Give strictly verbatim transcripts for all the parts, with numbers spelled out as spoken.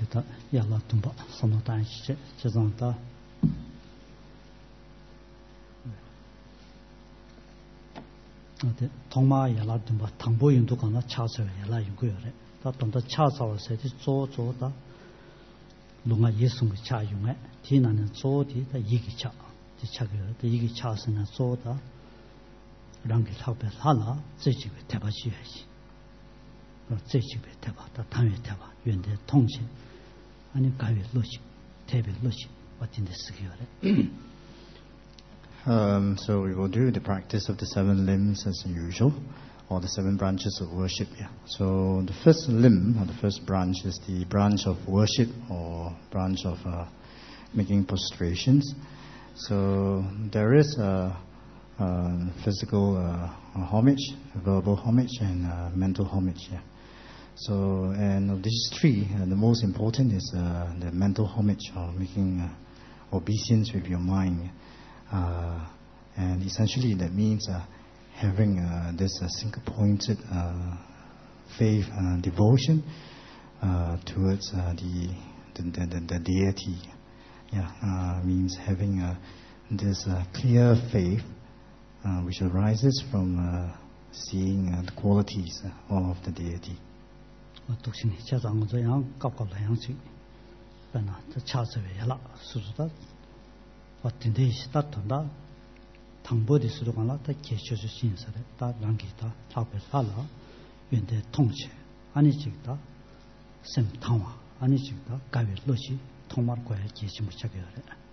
다 야라 tumba samnotan shi jizangda 네 통마 야라 tumba 당보 윤도 가나 차서 야라 유고요래 다 돈다 차서 세지 조조다 농아 예수의 차 용에 뒤나는 조디 다 이기 차 차그 이기 차서는 조다 랑게 타베 하나自己给대바 주야지这几个对吧？他谈越对吧？原的通信，安尼改越落实，特别落实，我真的是个人。 Um, so we will do the practice of the seven limbs as usual, or the seven branches of worship. Yeah. So the first limb, or the first branch, is the branch of worship, or branch of uh, making prostrations. So there is a, a physical uh, homage, verbal homage, and uh, mental homage. Yeah. So, and of these three, uh, the most important is uh, the mental homage, or making uh, obeisance with your mind. Uh, and essentially that means uh, having uh, this uh, single-pointed uh, faith and devotion uh, towards uh, the, the, the, the deity. Yeah, uh, means having uh, this uh, clear faith uh, which arises from uh, seeing uh, the qualities uh, of the deity. 독신이 자장은 저양 깝깝라 양식 배나 저 차서외라 수수다 어떤데 있다 돈다 당보디 수도가나 다 계셔주 신설에 다 랑기다 타베 살라 연대 통치 아니 직다 샘 탕화 아니 직다 가외 로시 통마과에 계시 못하게래.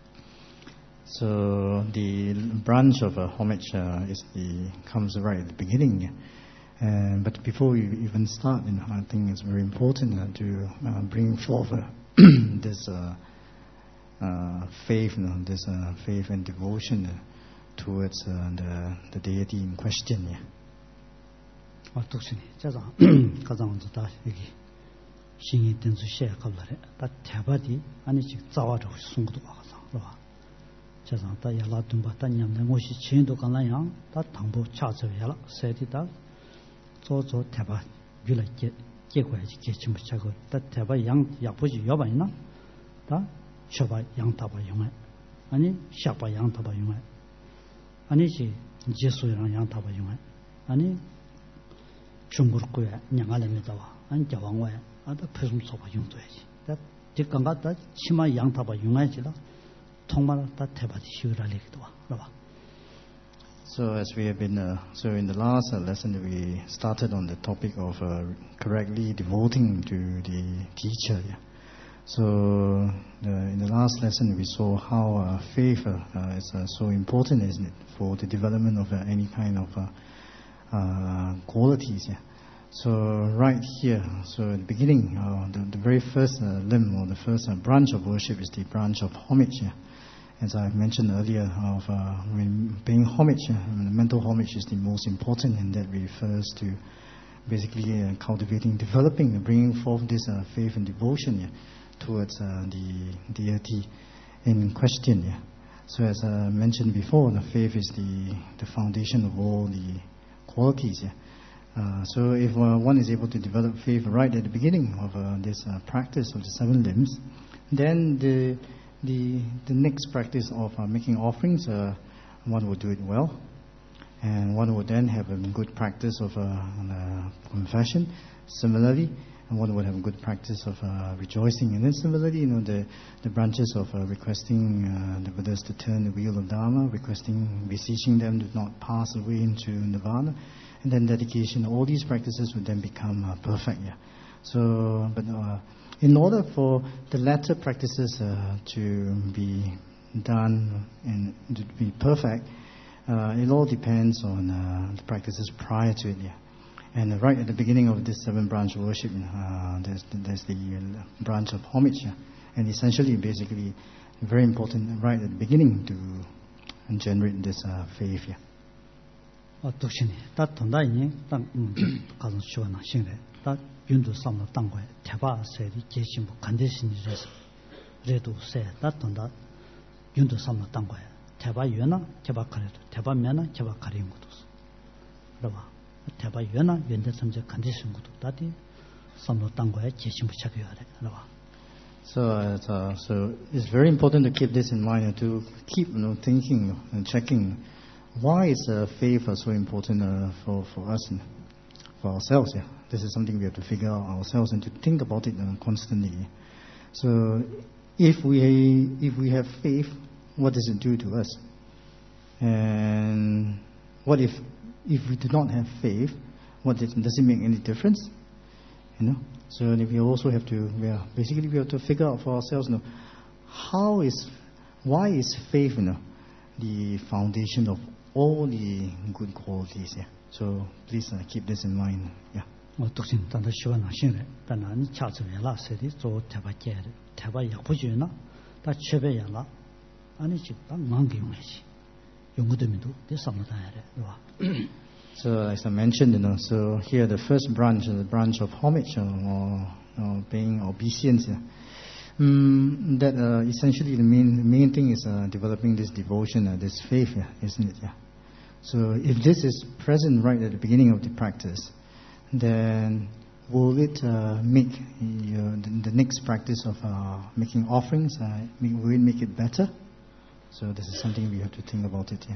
So the branch of uh, homage uh, is the comes right at the beginning. Uh, but before we even start, you know, I think it's very important uh, to uh, bring forth uh, this uh, uh, faith, you know, this uh, faith and devotion uh, towards uh, the, the deity in question. Yeah. 아, 독신이 자자 가장 먼저 다 여기 신이 된수 시에 갈라래. 다 대바디 아니 즉 자와로 송도 가서 그러봐. 자자 다 야라 좀 봤다 냠는 것이 진도 간라양 다 당부 차저야라 세디다. 조조 대바 유라 게 계과지 계침 붙이고 다 대바 양 약보지 여바 있나 다 셔바 양 다바 용해 아니 샤바 양 다바 용해 아니지 제수랑 양 다바 용해 아니 중국고에 냥알에다와 아니 자왕와에 아다 표좀 소바 용도야지 다 뒷강가다 치마 양 다바 용해지라 통마다 다 대바지 시우라리기도 와 봐봐. So as we have been, uh, so in the last uh, lesson we started on the topic of uh, correctly devoting to the teacher. Yeah. So uh, in the last lesson we saw how uh, faith uh, uh, is uh, so important, isn't it, for the development of uh, any kind of uh, uh, qualities. Yeah. So right here, so at the beginning, uh, the, the very first uh, limb or the first uh, branch of worship is the branch of homage. Yeah. As I mentioned earlier, of uh, when paying homage, uh, mental homage is the most important, and that refers to basically uh, cultivating, developing, uh, bringing forth this uh, faith and devotion yeah, towards uh, the deity in question. Yeah. So as I mentioned before, the faith is the, the foundation of all the qualities. Yeah. Uh, so if uh, one is able to develop faith right at the beginning of uh, this uh, practice of the seven limbs, then the The the next practice of uh, making offerings, uh, one would do it well, and one would then have a good practice of uh, uh, confession. Similarly, and one would have a good practice of uh, rejoicing, and then similarly, you know, the the branches of uh, requesting uh, the Buddhas to turn the wheel of Dharma, requesting, beseeching them to not pass away into nirvana, and then dedication. All these practices would then become uh, perfect. Yeah. So, but. Uh, In order for the latter practices uh, to be done and to be perfect, uh, it all depends on uh, the practices prior to it. Yeah. And right at the beginning of this seven branch worship, uh, there's, there's the branch of homage. Yeah. And essentially, basically, very important right at the beginning to generate this uh, faith. Yeah. 독신이 다 돈다이니 땅 가서 시원한 신래 다 윤도 삼로 땅고에 대바세리 계신부 간대신이래서 그래도 세다 돈다 윤도 삼로 땅고에 대바 유나 개박하래도 대바 면나 개박하린 것도 그러봐 대바 유나 연대 삼제 간대신 것도 다디 삼로 땅고에 계신부 착용하래 그러봐 So, uh, so, so it's very important to keep this in mind and to keep, you know, thinking and checking why is uh, faith uh, so important uh, for for us and for ourselves. Yeah, this is something we have to figure out ourselves and to think about it uh, constantly. So, if we if we have faith, what does it do to us? And what if if we do not have faith? What does, does it make any difference? You know. So we also have to, yeah, basically we have to figure out for ourselves, you know, how is, why is faith, you know, the foundation of all the good qualities. Yeah. So please uh, keep this in mind. Yeah. 我独行，但他喜欢那行人，但那你恰次为了谁的做台巴街的，台巴也不就那，他区别也了，俺你就当忙给用来去，用个对面都得上不单的，是吧？ So as I mentioned, you know, so here the first branch, the branch of homage or, or being obeisance, yeah. um, that uh, essentially the main the main thing is uh, developing this devotion, uh, this faith, yeah, isn't it? Yeah. So if this is present right at the beginning of the practice, then will it uh, make uh, the, the next practice of uh, making offerings, uh, make, will it make it better? So this is something we have to think about it, yeah.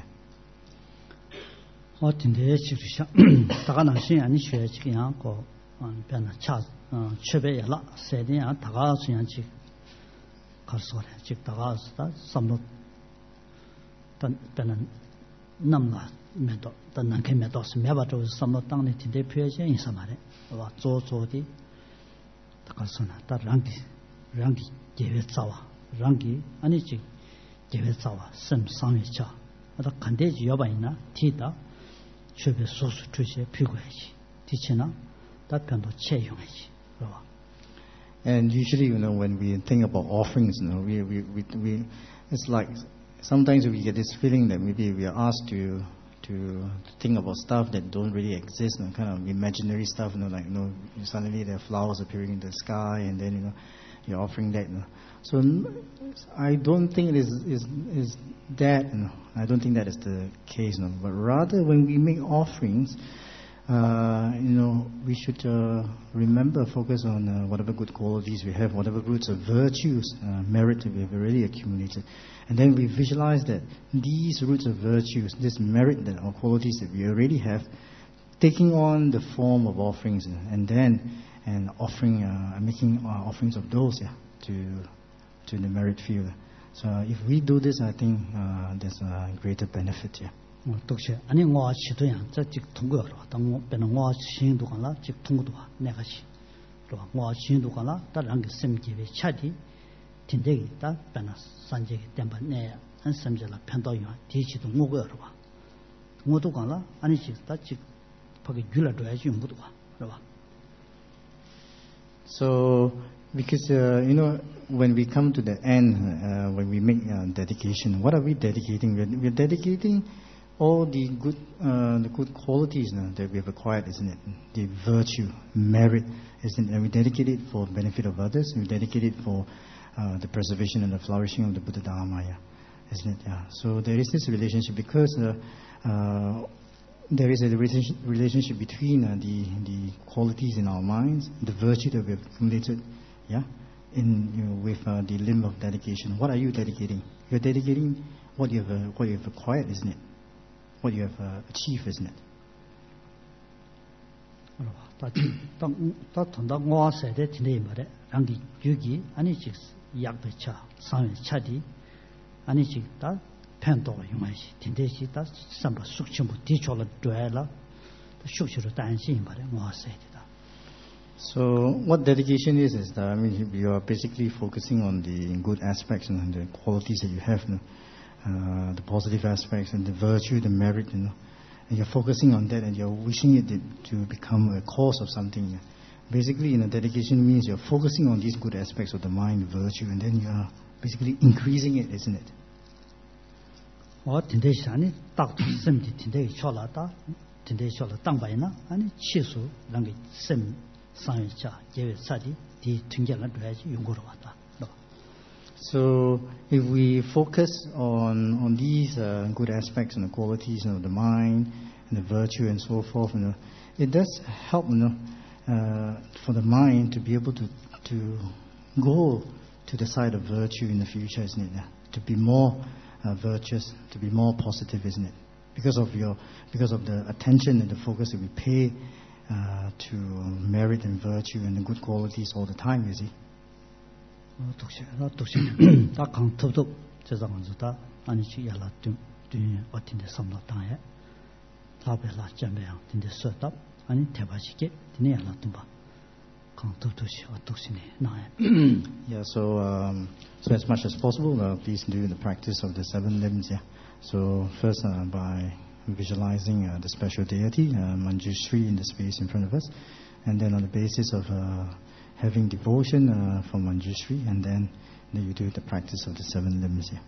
我今天就是想，大家能信啊？你学这个样个，嗯，变得恰，嗯，区别也了。谁的样？大家这样去，可说的，就大家是的，什么，但变得那么面到，但能看面到是面把就是什么当的今天表现什么的，是吧？做做的，大家说呢，但让给让给节约早啊，让给俺你就节约早啊，省上月差，我他肯定就要把人呢提到。 确别说出这些屁股去，提前呢，他变到钱用去，是吧 And usually, you know, when we think about offerings, you know, we, we, we, we, it's like sometimes we get this feeling that maybe we are asked to to think about stuff that don't really exist, you know, kind of imaginary stuff, you know, like, you know, suddenly there are flowers appearing in the sky, and then, you know, you're offering that, you know. So I don't think it is is is that, you know, I don't think that is the case, you know, but rather when we make offerings, uh, you know, we should uh, remember, focus on uh, whatever good qualities we have, whatever roots of virtues, uh, merit that we have already accumulated. And then we visualize that these roots of virtues, this merit that, or qualities that we already have, taking on the form of offerings, and then and offering, uh, making uh, offerings of those, yeah, to to the merit field. So if we do this, I think uh, there's a greater benefit, yeah. 我都是，俺你我去这样，这就通过了，当我变成我行动了，就通过的话，那个是，是吧？我行动了，当然个身体为彻底，听这个，但变成三节点半那样，俺身体了偏到远，第一次都我个是吧？我都讲了，俺你去，他就把个娱乐主要去用不多，是吧？ So, because, uh, you know, when we come to the end, uh, when we make uh, dedication, what are we dedicating? We're, we're dedicating all the good, uh, the good qualities uh, that we have acquired, isn't it? The virtue, merit, isn't it? And we dedicate it for the benefit of others. We dedicate it for uh, the preservation and the flourishing of the Buddha Dharma, yeah, isn't it? Yeah. So there is this relationship because uh, uh, there is a relationship between uh, the the qualities in our minds, the virtue that we have accumulated, yeah, in you know, with uh, the limb of dedication. What are you dedicating? You're dedicating what you have uh, what you have acquired, isn't it? What you have uh, achieved, isn't it? 他当他同到我说的听得没得，让你举起，俺你就是压不下，上面彻底，俺你就他。 偏多用来是，听得起，他什么属性不的确了对了，他属性的担心把的我说的。 So what dedication is is that I mean you are basically focusing on the good aspects and the qualities that you have, you know, uh, the positive aspects and the virtue, the merit, you know, and you're focusing on that and you're wishing it to become a cause of something. Basically, you know, dedication means you're focusing on these good aspects of the mind, virtue, and then you're basically increasing it, isn't it? 我听得想呢，大多身体听得笑了大，听得笑了当白呢，俺呢气数让给身上一下，因为啥的，的听见了对就用过了话的，是吧 So if we focus on on these uh, good aspects and the qualities of the mind and the virtue and so forth, you know, it does help, you know, uh, for the mind to be able to to go to the side of virtue in the future, isn't it? Yeah? To be more uh, virtuous, to be more positive, isn't it? Because of your, because of the attention and the focus that we pay uh, to merit and virtue and the good qualities all the time, you see. 독시, 나 독시, 다 강토도 제자만주다 아니지 야라tum dünya 어딘데 섬나타에 다베라 점배양 딘데 쇠답 아니 대바시게 딘에 야라tum 봐 강토도시 어떻시네 나에. Yeah, so um, so as much as possible, uh, please do the practice of the seven limbs. Yeah. So first uh, by visualizing uh, the special deity uh, Manjushri in the space in front of us, and then on the basis of uh, having devotion uh, for Manjushri, and then, then you do the practice of the seven limbs. Yeah.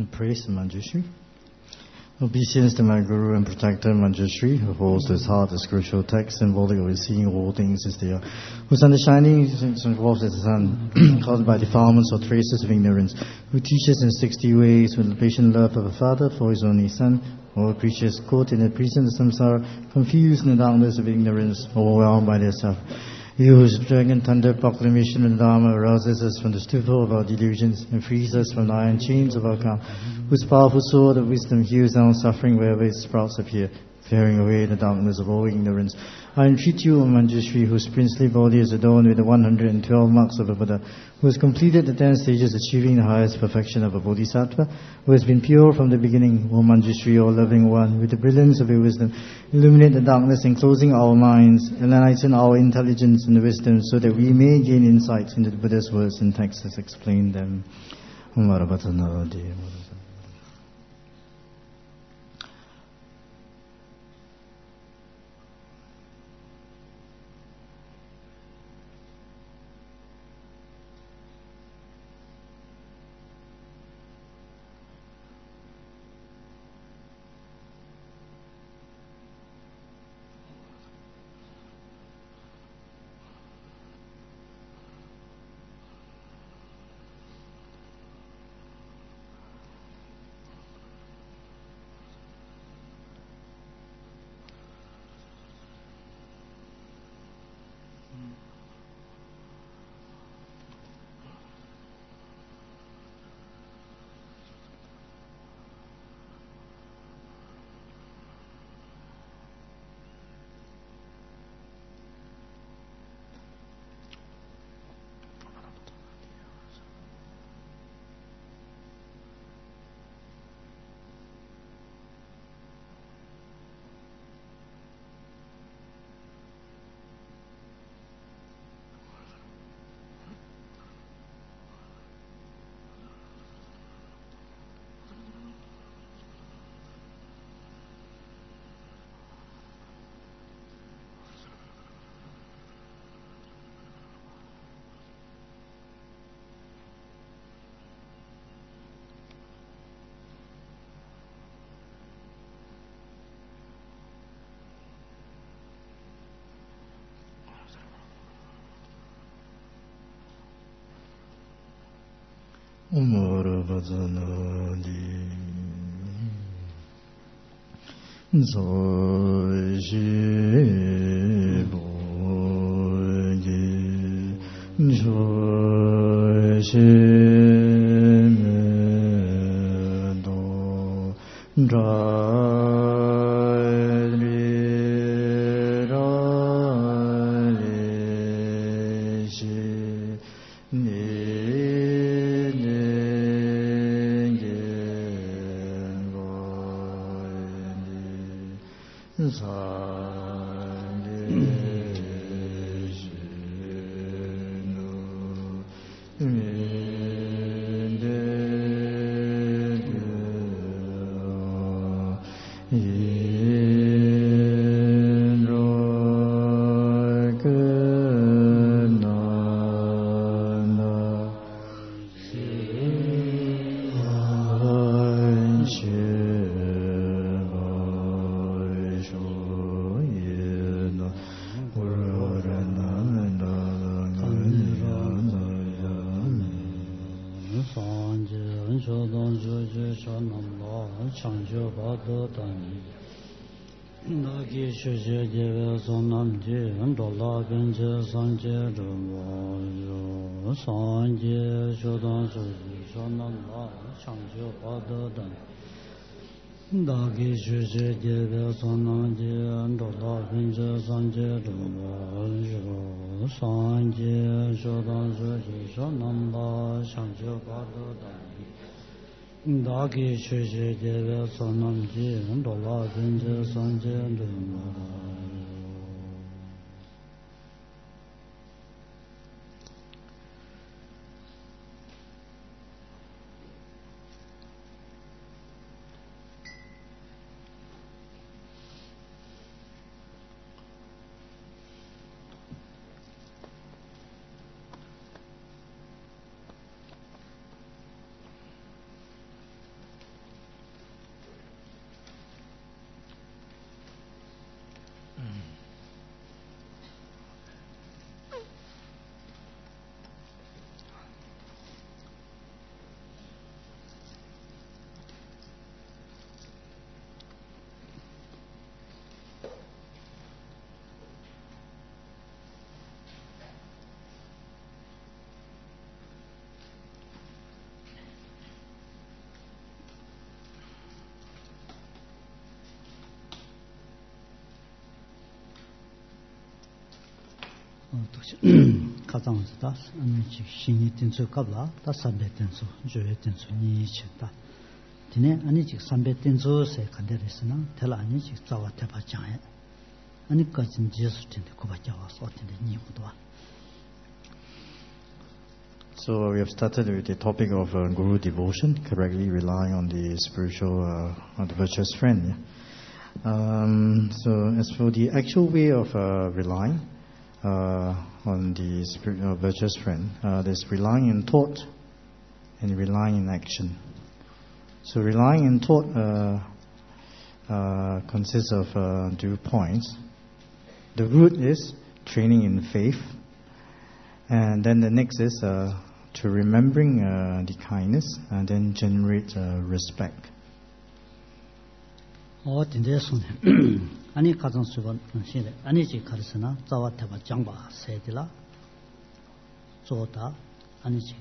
and praise Manjushri. Obeisance to my Guru and Protector Manjushri, who holds his heart the scriptural text symbolic of seeing all things as they are, whose understanding is involved as the sun, caused by defilements or traces of ignorance, who teaches in sixty ways with the patient love of a father for his only son. All creatures caught in the prison of samsara, confused in the darkness of ignorance, overwhelmed by their suffering. He whose dragon thunder proclamation of the Dharma arouses us from the stupor of our delusions and frees us from the iron chains of our karma, whose powerful sword of wisdom heals down suffering wherever its sprouts appear, clearing away the darkness of all ignorance. I entreat you, O Manjushri, whose princely body is adorned with the one hundred twelve marks of a Buddha, who has completed the ten stages achieving the highest perfection of a Bodhisattva, who has been pure from the beginning, O Manjushri, O loving one, with the brilliance of your wisdom, illuminate the darkness enclosing our minds, enlighten our intelligence and wisdom, so that we may gain insights into the Buddha's words and texts as explained them. Umarabhajanadi Zoji Bogi Zoji Medo Dradri Ralishi Ni Dāki shūshī jēvē sōnam jī, ndolā pīñcē sāñcē ndrīmā. 가장 다 신이 된수 갑라 다 삼백 된수 조회 된수 니치다 디네 아니 즉 삼백 된수세 간데르스나 텔 아니 즉 자와 대바장에 아니 까진 지수 텐데 고바자 와서 텐데 니부도. So we have started with the topic of uh, guru devotion, correctly relying on the spiritual, uh, on the virtuous friend. Yeah? Um, so as for the actual way of uh, relying uh, on the spirit, uh, virtuous friend, uh, there's relying in thought and relying in action. So relying in thought uh, uh, consists of uh, two points. The root is training in faith. And then the next is uh, to remembering uh, the kindness and then generate uh, respect. 어, 진짜서네. 아니 가정 수반 신에 아니지 가르스나 자와태바 장바 세딜라 조다 아니지.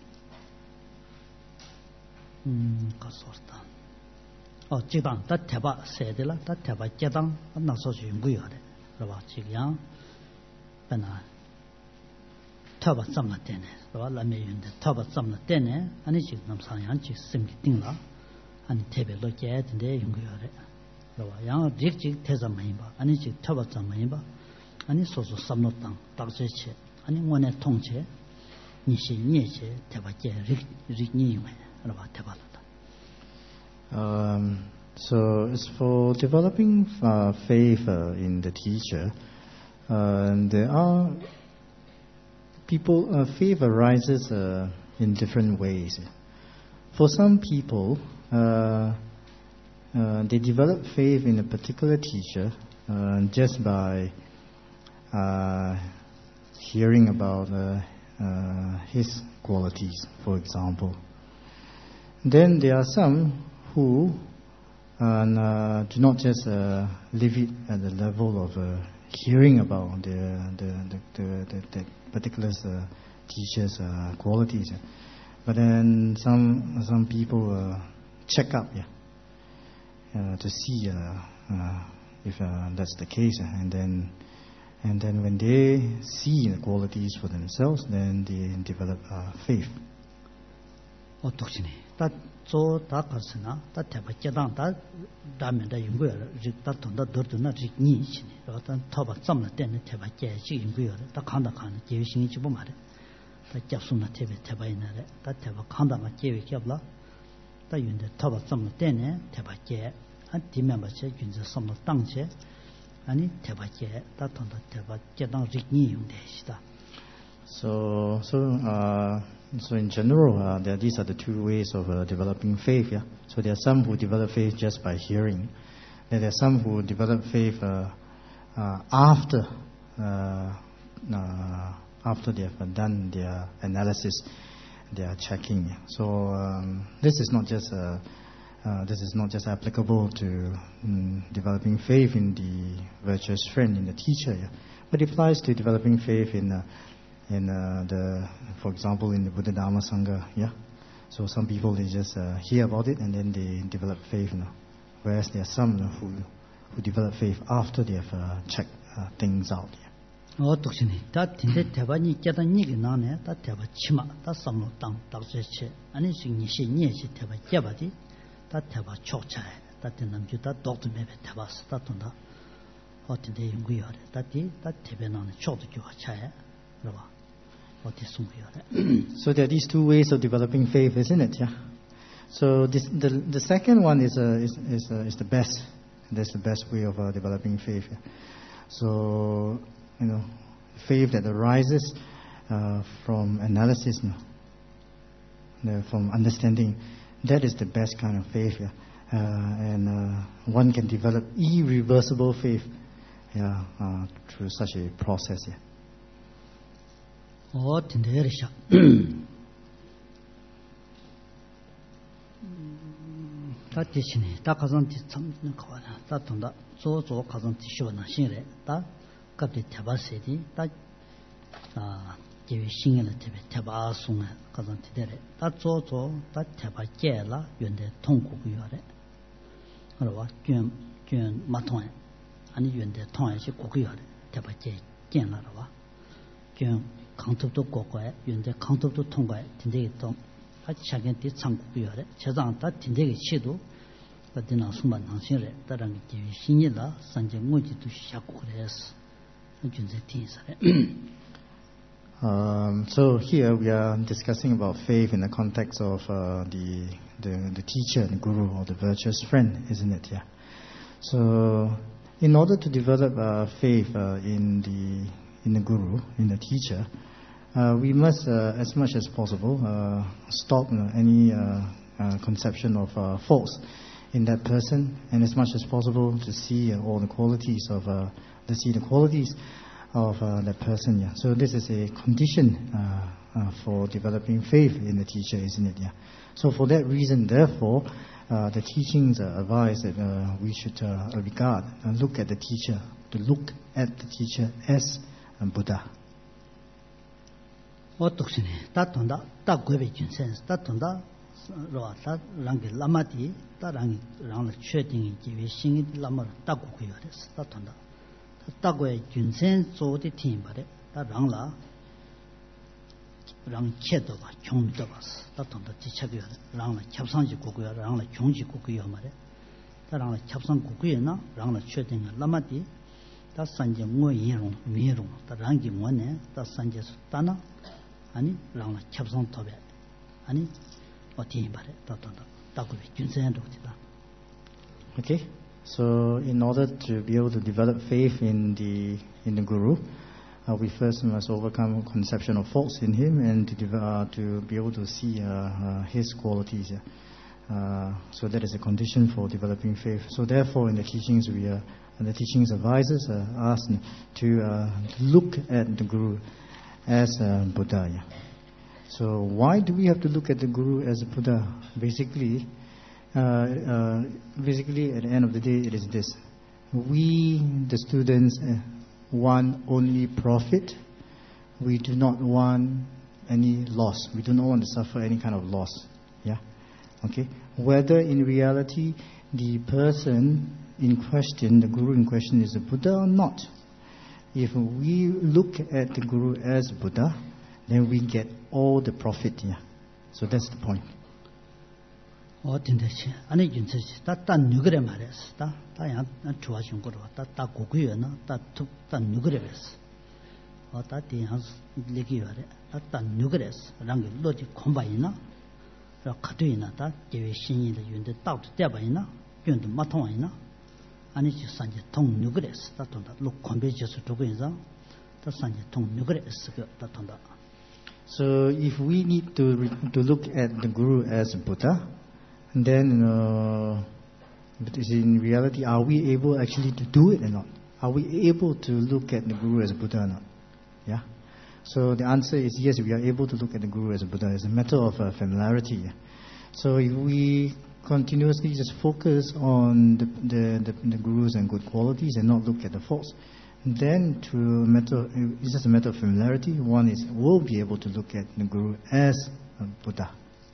음, 가서다. 어, 지당 다 태바 세딜라 다 태바 제당 나서지 연구해야 돼. 그봐 지금 배나 타바 쌈나 때네. 그봐 라메윤데 타바 쌈나 때네. 아니 지금 남상양 지 심기 띵라. 아니 태벨로 제든데 연구해야 돼. 그봐 양 직직 대자 많이 봐. 아니 지 타바 쌈 많이 봐. 아니 소소 쌈노 땅 딱제체. 아니 원의 통제. 니시 니제 태바제 릭릭니요. 그봐 태바다. Um So as for developing uh, faith uh, in the teacher, uh, there are people, uh, faith arises uh, in different ways. For some people, uh, uh, they develop faith in a particular teacher uh, just by uh, hearing about uh, uh, his qualities, for example. Then there are some who and uh, do not just uh, leave it at the level of uh, hearing about the the the, the, the, the particular uh, teacher's uh, qualities, but then some some people uh, check up, yeah, uh, to see uh, uh, if uh, that's the case, and then and then when they see the qualities for themselves, then they develop uh, faith. 어, 독신이 다 저 다 가르스나 다 대바제당 다 다면다 연구야 다 돈다 더더나 릭니 시네 어떤 터바 점나 때는 대바제 지 연구야 다 간다 간다 제신이 지 말해 다 잡수나 대베 대바이나래 다 대바 간다가 제외 겹라 다 윤데 터바 점나 때는 대바제 한 디면바체 윤저 섬나 땅제 아니 대바제 다 돈다 대바제당 릭니 용대시다. So so uh So in general, uh, there, these are the two ways of uh, developing faith. Yeah. So there are some who develop faith just by hearing. Then there are some who develop faith uh, uh, after uh, uh, after they have done their analysis, their checking. Yeah. So um, this is not just uh, uh, this is not just applicable to um, developing faith in the virtuous friend, in the teacher, yeah, but it applies to developing faith in. Uh, In uh, the, for example, in the Buddha Dharma Sangha, yeah. So some people they just uh, hear about it and then they develop faith, you know. Whereas there are some you know, who who develop faith after they have uh, checked uh, things out. 어, 독신이 다 진짜 대반이 깨단 얘기 나네. 다 대바 치마, 다 삼로 땅, 딱제체. 아니 신이시 니시 대바 깨바디. 다 대바 초차에. 다 남주 다 독도 매베 대바스 다 돈다. 어떤데 연구해야 돼. 다디 다 대변하는 초도 교화 차에. 그러봐. So there are these two ways of developing faith, isn't it? Yeah. So this, the the second one is uh, is is, uh, is the best. That's the best way of uh, developing faith. Yeah. So you know, faith that arises uh, from analysis, you know, from understanding. That is the best kind of faith. Yeah. Uh, and uh, one can develop irreversible faith. Yeah. Uh, through such a process. Yeah. 어, 진대리샤. 다 대신에 다 가정티 참 거나 다 돈다. 조조 가정티 쉬어나 신래. 다 갑자기 대바세디 다 아, 제위 신경을 대비 대바송에 가정티 되래. 다 조조 다 대바제라 연대 통국이요래. 그러와 균균 마통에 아니 연대 통해시 국이요래. 대바제见了了吧 경 강톱도 고고에 윤대 강톱도 통과에 딘데기 또 차견티 창국이어래 저장 다 딘데기 치도 어디나 수만 당신래 다른 게 신이라 산제 무지도 시작고 그래서 준세 티사래. Um, so here we are discussing about faith in the context of uh, the, the the teacher, the guru, or the virtuous friend, isn't it? Yeah. So, in order to develop uh, faith uh, in the in the guru, in the teacher, uh, we must, uh, as much as possible, uh, stop uh, any uh, uh, conception of uh, faults in that person, and as much as possible to see uh, all the qualities of uh, to see the qualities of uh, that person. Yeah. So this is a condition uh, uh, for developing faith in the teacher, isn't it? Yeah. So for that reason, therefore, uh, the teachings uh, advise that uh, we should uh, regard and look at the teacher, to look at the teacher as a Buddha. 어떻게 다 돈다 다 고베 준센 다 돈다 로아다 랑게 라마디 다 랑이 랑을确定 기회 신이 라마를 다 고고요 됐어 다 돈다 다 고에 준센 조디 팀 바래 다 랑라 랑 쳇도 봐 종도 봐서 다 돈다 지차고요 랑을 찹상지 고고요 랑을 종지 고고요 말에 다 랑을 찹상 고고요나 랑을 确定 라마디 다 산제 뭐이롱 미롱 다 랑기 뭐네 다 산제서 따나 아니 랑라 찹상 토베 아니 어디 말에 따따다 따고비 준센도 되다. Okay, so in order to be able to develop faith in the in the guru, uh, we first must overcome conception of faults in him and to de- uh, to be able to see uh, uh, his qualities. Yeah? Uh, so that is a condition for developing faith. So therefore, in the teachings, we uh, and the teachings advisors uh, ask to uh, look at the guru as a Buddha. Yeah. So why do we have to look at the guru as a Buddha? Basically, uh, uh, basically at the end of the day, it is this: we, the students, uh, want only profit. We do not want any loss. We do not want to suffer any kind of loss. Yeah. Okay. Whether in reality the person in question, the guru in question, is a Buddha or not. If we look at the guru as Buddha, then we get all the profit here. So that's the point. 어딘데지 아니 준세지 다딴 누그레 말했어 다 다야 좋아진 거로 다다 고고요나 다툭단 누그레랬어 어다 대한 얘기요래 다딴 누그레스 랑게 로지 콤바이나 라 카드이나 다 제외 신이의 윤데 다도 대바이나 윤도 마통이나 아니 지 산제 통 누그레스 다ton다 로 콤베지스 두고인자 다 산제 통 누그레스 다 ton다. So if we need to re- to look at the guru as Buddha, then uh, but is in reality, are we able actually to do it or not? Are we able to look at the guru as a Buddha or not? Yeah. So the answer is yes, we are able to look at the guru as a Buddha. It's a matter of uh, familiarity. So if we continuously just focus on the, the, the, the gurus and good qualities and not look at the faults, then to a matter, it's just a matter of familiarity. One is will be able to look at the guru as a Buddha.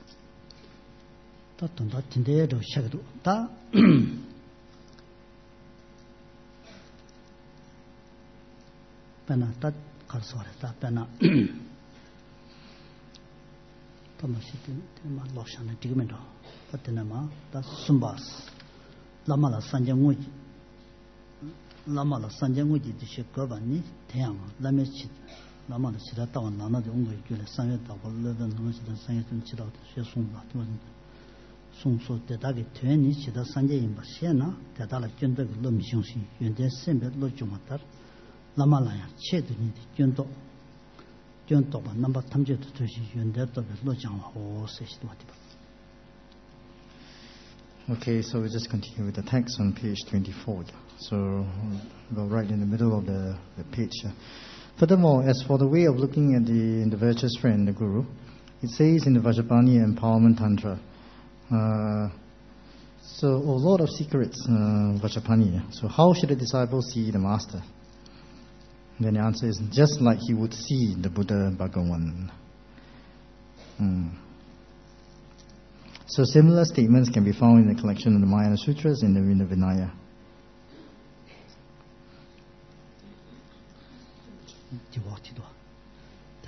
다 돈다 진대로 시작도 다 배나 다 가서다 배나 담아시든 마 로션에 디그멘도 같은마 다 숨바스 라마라 산정우지 라마라 산정우지 지시 거반니 태양 라메치 라마라 시다 따원 나나도 온 거에 줄에 산에다 벌러던 노시던 산에 좀 지다도 쇠송바 또 송소 대다게 되니 지다 산제인 바시나 대다라 견덕 럼싱시 연대 셈베 로주마다 라마라야 체드니 견도 견도바 넘버 탐제도 도시 연대도 로장호 세시도 마티바. Okay, so we just continue with the text on page twenty-four. So we're right in the middle of the, the page. Furthermore, as for the way of looking at the, the virtuous friend, the guru, it says in the Vajrapani Empowerment Tantra, Uh, so, a lot of secrets, uh, Vajrapani. So, how should a disciple see the master? And then the answer is just like he would see the Buddha Bhagavan. Hmm. So, similar statements can be found in the collection of the Mahayana Sutras in the, in the Vinaya.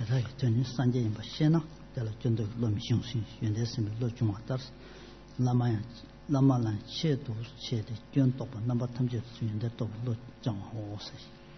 rai teni sanje imba shena dela jondo lo mi shung shin yende simi lo juma tar lama ya lama lan che do che de gyon to ba namba tamje yende to lo jang ho se.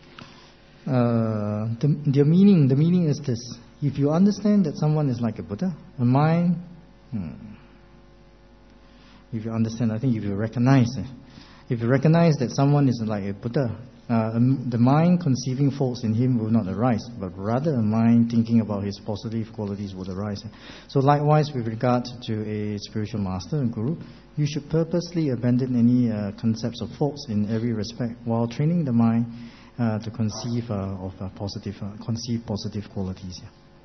Uh, the, the meaning the meaning is this: if you understand that someone is like a Buddha, a mind, hmm, if you understand, I think if you recognize it, if you recognize that someone is like a Buddha, uh, the mind conceiving faults in him will not arise, but rather a mind thinking about his positive qualities will arise. So likewise, with regard to a spiritual master and guru, you should purposely abandon any uh, concepts of faults in every respect while training the mind Uh, to conceive uh, of uh, positive, uh, conceive positive qualities.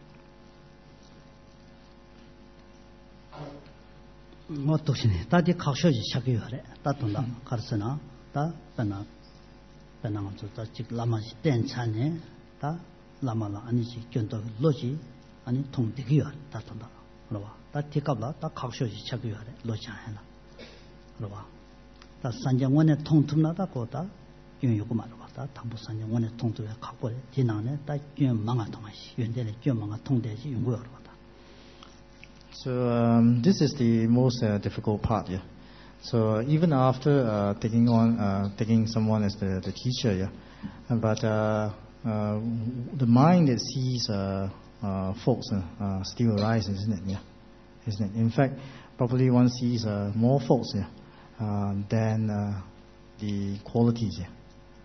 뭐 도시네 다디 각셔지 착이요래 다돈다 가르스나 다 배나 배나 저다 직 라마지 댄차네 다 라마라 아니지 견도 로지 아니 통되기요 다돈다 그러봐 다 디갑라 다 각셔지 착이요래 로지 하나 그러봐 다 산정원에 통tum나다 고다 윤요고 말아 다 담보산정 원에 통도에 갖고 지나네 다 윤망아 통하시 윤대에 윤망아 통대지 윤고요 그러다. So um, this is the most uh, difficult part, yeah. So even after uh, taking on uh, taking someone as the, the teacher, yeah, but uh, uh, the mind that sees uh, uh, faults uh, uh, still arises, isn't it? Yeah, isn't it? In fact, probably one sees uh, more faults, yeah, uh, than uh, the qualities, yeah.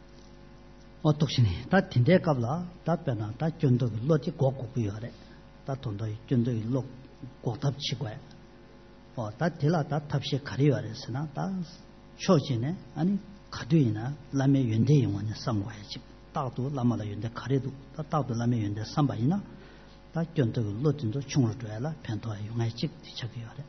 어떻시니 다 딘데갑라 답변아 다 견도 로지 고고고요래 다 돈도 견도 로 고답치고야 어다 딜라 다 탑시 가리요래스나 다 쇼지네 아니 가두이나 라메 연대 영원에 삼고야지 다도 라마라 연대 가리도 다 다도 라메 연대 삼바이나 다 견도 로진도 충을 줘야라 편도와 용하지 뒤적이요래.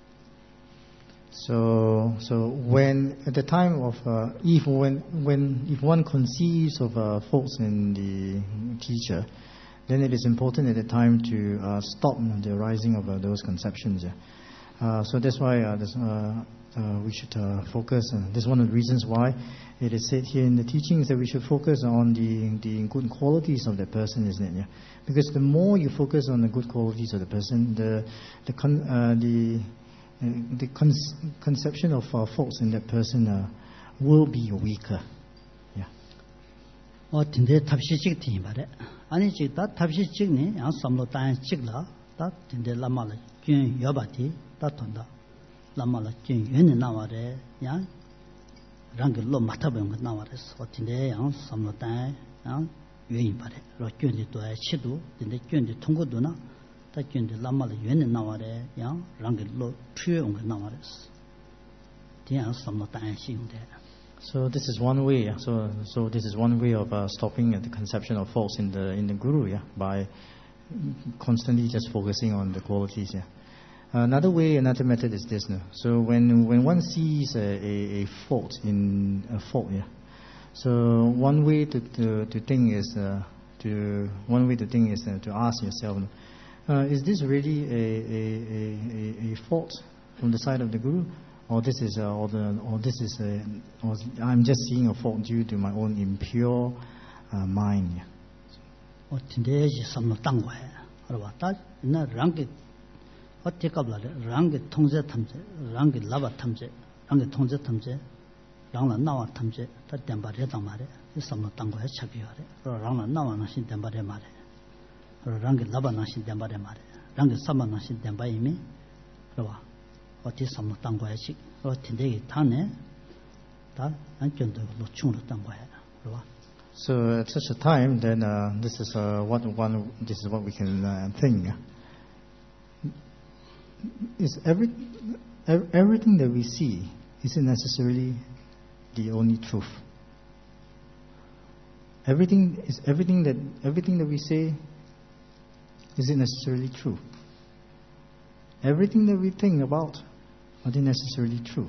So, so when at the time of uh, if when when if one conceives of uh, faults in the teacher, then it is important at the time to uh, stop the arising of uh, those conceptions. Yeah. Uh, so that's why uh, this, uh, uh, we should uh, focus. Uh, this is one of the reasons why it is said here in the teachings that we should focus on the the good qualities of the person, isn't it? Yeah. Because the more you focus on the good qualities of the person, the the con, uh, the Uh, the con- conception of uh, faults in that person uh, will be weaker. Yeah. 어 근데 탑시직 팀 말에 아니 지다 탑시직니 양 삼로 단 찍라 다 근데 라마라 균 여바티 다 돈다 라마라 균 연에 나와래 양 랑글로 맡아본 거 나와래서 근데 양 삼로 단양原因말에 로 균이 또 치도 근데 균이 통고도나 다 균이 라마라 연에 나와래 양 랑글로 튀어온 거 나와래서 대양 삼로 단 신데. So this is one way. So so this is one way of uh, stopping uh, the conception of faults in the in the guru, yeah, by constantly just focusing on the qualities. Yeah. Another way, another method is this. No? So when when one sees a, a, a fault in a fault, yeah. So one way to to, to think is uh, to one way to think is uh, to ask yourself, uh, is this really a, a, a, a fault from the side of the guru? Or this is, uh, or, the, or this is, a, or I'm just seeing a fault due to my own impure uh, mind. 어, 진대지 삼로 땅 거야. 알아봐. 다 나 랑게 어떻게 갑라래? 랑게 통제 탐제, 랑게 라바 탐제, 랑게 통제 탐제, 랑라 나와 탐제. 다 덴바레 당 말에. 이 삼로 땅 거야 차비요래. 랑라 나와 나신 덴바레 말에. 랑게 라바 나신 덴바레 말에. 랑게 삼마 나신 덴바이미. 알아봐. 어디 삼로 땅 거야지. 어 진대기 타네. 다 안견도 로충으로 땅 거야. 알아봐. So at such a time, then uh, this is uh, what one. This is what we can uh, think. Is every everything that we see, is it necessarily the only truth? Everything is everything that everything that we say, is it necessarily true? Everything that we think about, are they necessarily true?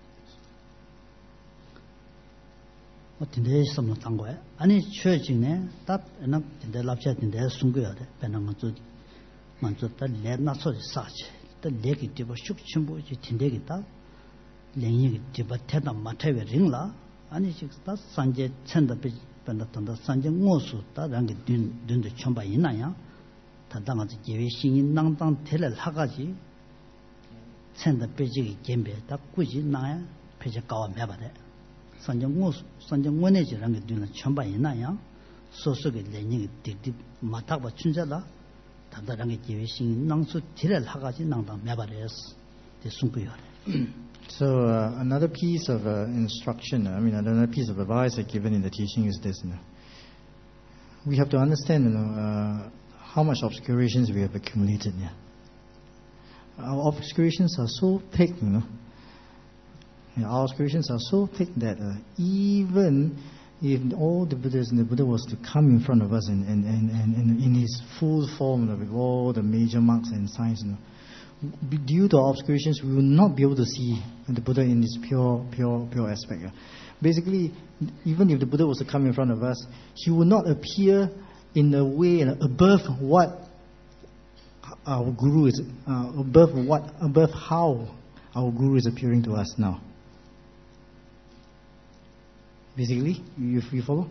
어떤데 섬는 딴 거야? 아니 최진에 답 나 근데 랍샤인데 숨겨야 돼. 배는 먼저 먼저 다 레나 소리 사지. 또 레기 뒤버 숙침보지 tinde기다. 랭이 뒤버 태다 마태베 링라. 아니 직다 산제 천다 비 반다 산제 모수 다랑게 든 든도 첨바 있나야? 단단하지 예외 신이 낭당 텔을 하가지 센다 베지기 겜베다 꾸지 나야 베지 가와 매바래 선정고 선정원에지라는 게 되는 전반 있나요 소속의 내닝이 딕딕 마타바 춘자다 단단한 게 예외 신이 낭수 텔을 하가지 낭당 매바래스 대 숨고요. So uh, another piece of uh, instruction, I mean another piece of advice given in the teaching is this. You know, we have to understand, you know, uh, how much obscurations we have accumulated. Yeah, our obscurations are so thick, you know. Yeah, our obscurations are so thick that uh, even if all the Buddhas and the Buddha was to come in front of us and and and, and, and in his full form, you know, with all the major marks and signs, you know. Due to our obscurations, we will not be able to see the Buddha in his pure, pure, pure aspect. Basically, even if the Buddha was to come in front of us, he will not appear in a way above what our Guru is, uh, above what, above how our Guru is appearing to us now. Basically, you, you follow?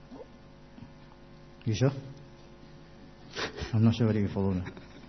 You sure? I'm not sure whether you follow now.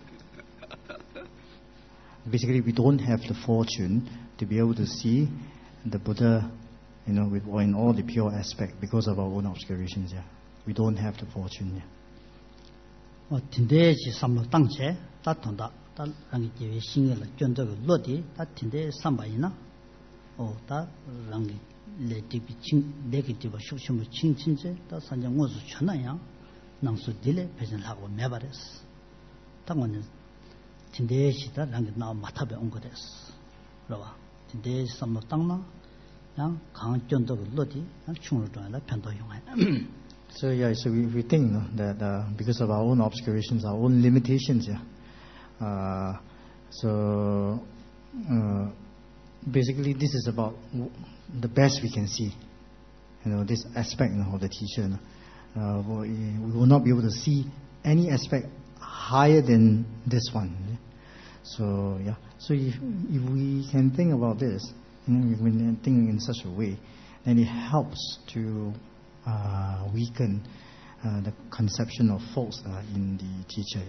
Basically, we don't have the fortune to be able to see the Buddha, you know, with in all the pure aspect because of our own obscurations. Yeah, we don't have the fortune. Yeah. 어, tindeji samlo tangche, ta tonda, ta rangi jewe singe la gyondogo lodi, ta tindeji samba ina, o ta rangi le dibi ching, legi diba shukshimu ching chinche, ta sanjang ngozu chonayang, nangsu dile pechen lakwa mebares. Ta ngone tinde시다 랑게 나 마타베 온 거です. 그러와 tinde시 삼로 땅나 양 강전도 로디 양 충을 좋아라 편도 용해. So yeah, so we, we think, no, that uh, because of our own obscurations, our own limitations, yeah. Uh, so uh, basically, this is about the best we can see. You know, this aspect, you know, of the teacher. You know, uh, we, we will not be able to see any aspect higher than this one. Yeah? So yeah, so if if we can think about this, you know, if we can think in such a way, then it helps to uh, weaken uh, the conception of faults uh, in the teacher.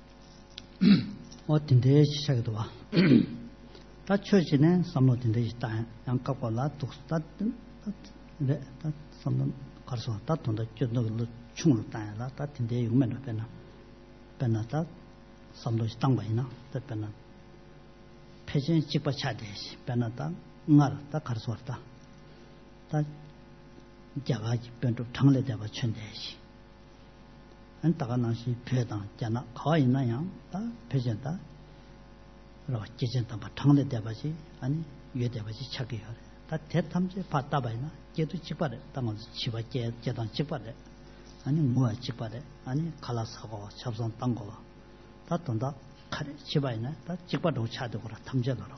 어 tinde시 시작도 와. 다 처지네 삼로 tinde시 땅 양값과라 독스다 네, 다 삼로 가서 다 돈다 쫓는 충을 땅이라 다 tin데 용면도 되나. 변나다 삼로시 땅바이나 다 변나 패전 직바 차대시 변나다 응아다 가서 왔다 다 자가지 변도 장례 대바 천대시 안다가 나시 배당 자나 가와이나야 다 패전다 로 제전다 바 장례 대바지 아니 위에 대바지 차게 하래 다 대탐제 봤다 바이나 제도 직바래 땅을 집어 제 제당 직바래 아니 뭐야 직바래 아니 갈라서고 잡선 땅고 다 돈다 카레 집아이나 다 직바도 차도고라 탐제더라.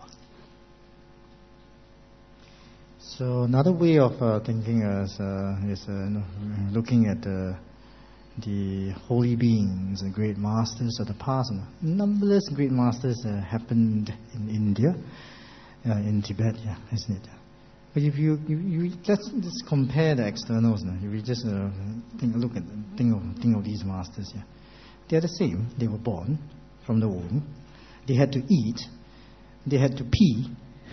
So another way of uh, thinking is, uh, is uh, looking at uh, the holy beings and great masters of the past. Numberless great masters uh, happened in India, uh, in Tibet, yeah, isn't it? But if you, you, you just, just compare the externals, no? If you just uh, think, look at, think of, think of these masters, yeah, they are the same. They were born from the womb. They had to eat. They had to pee.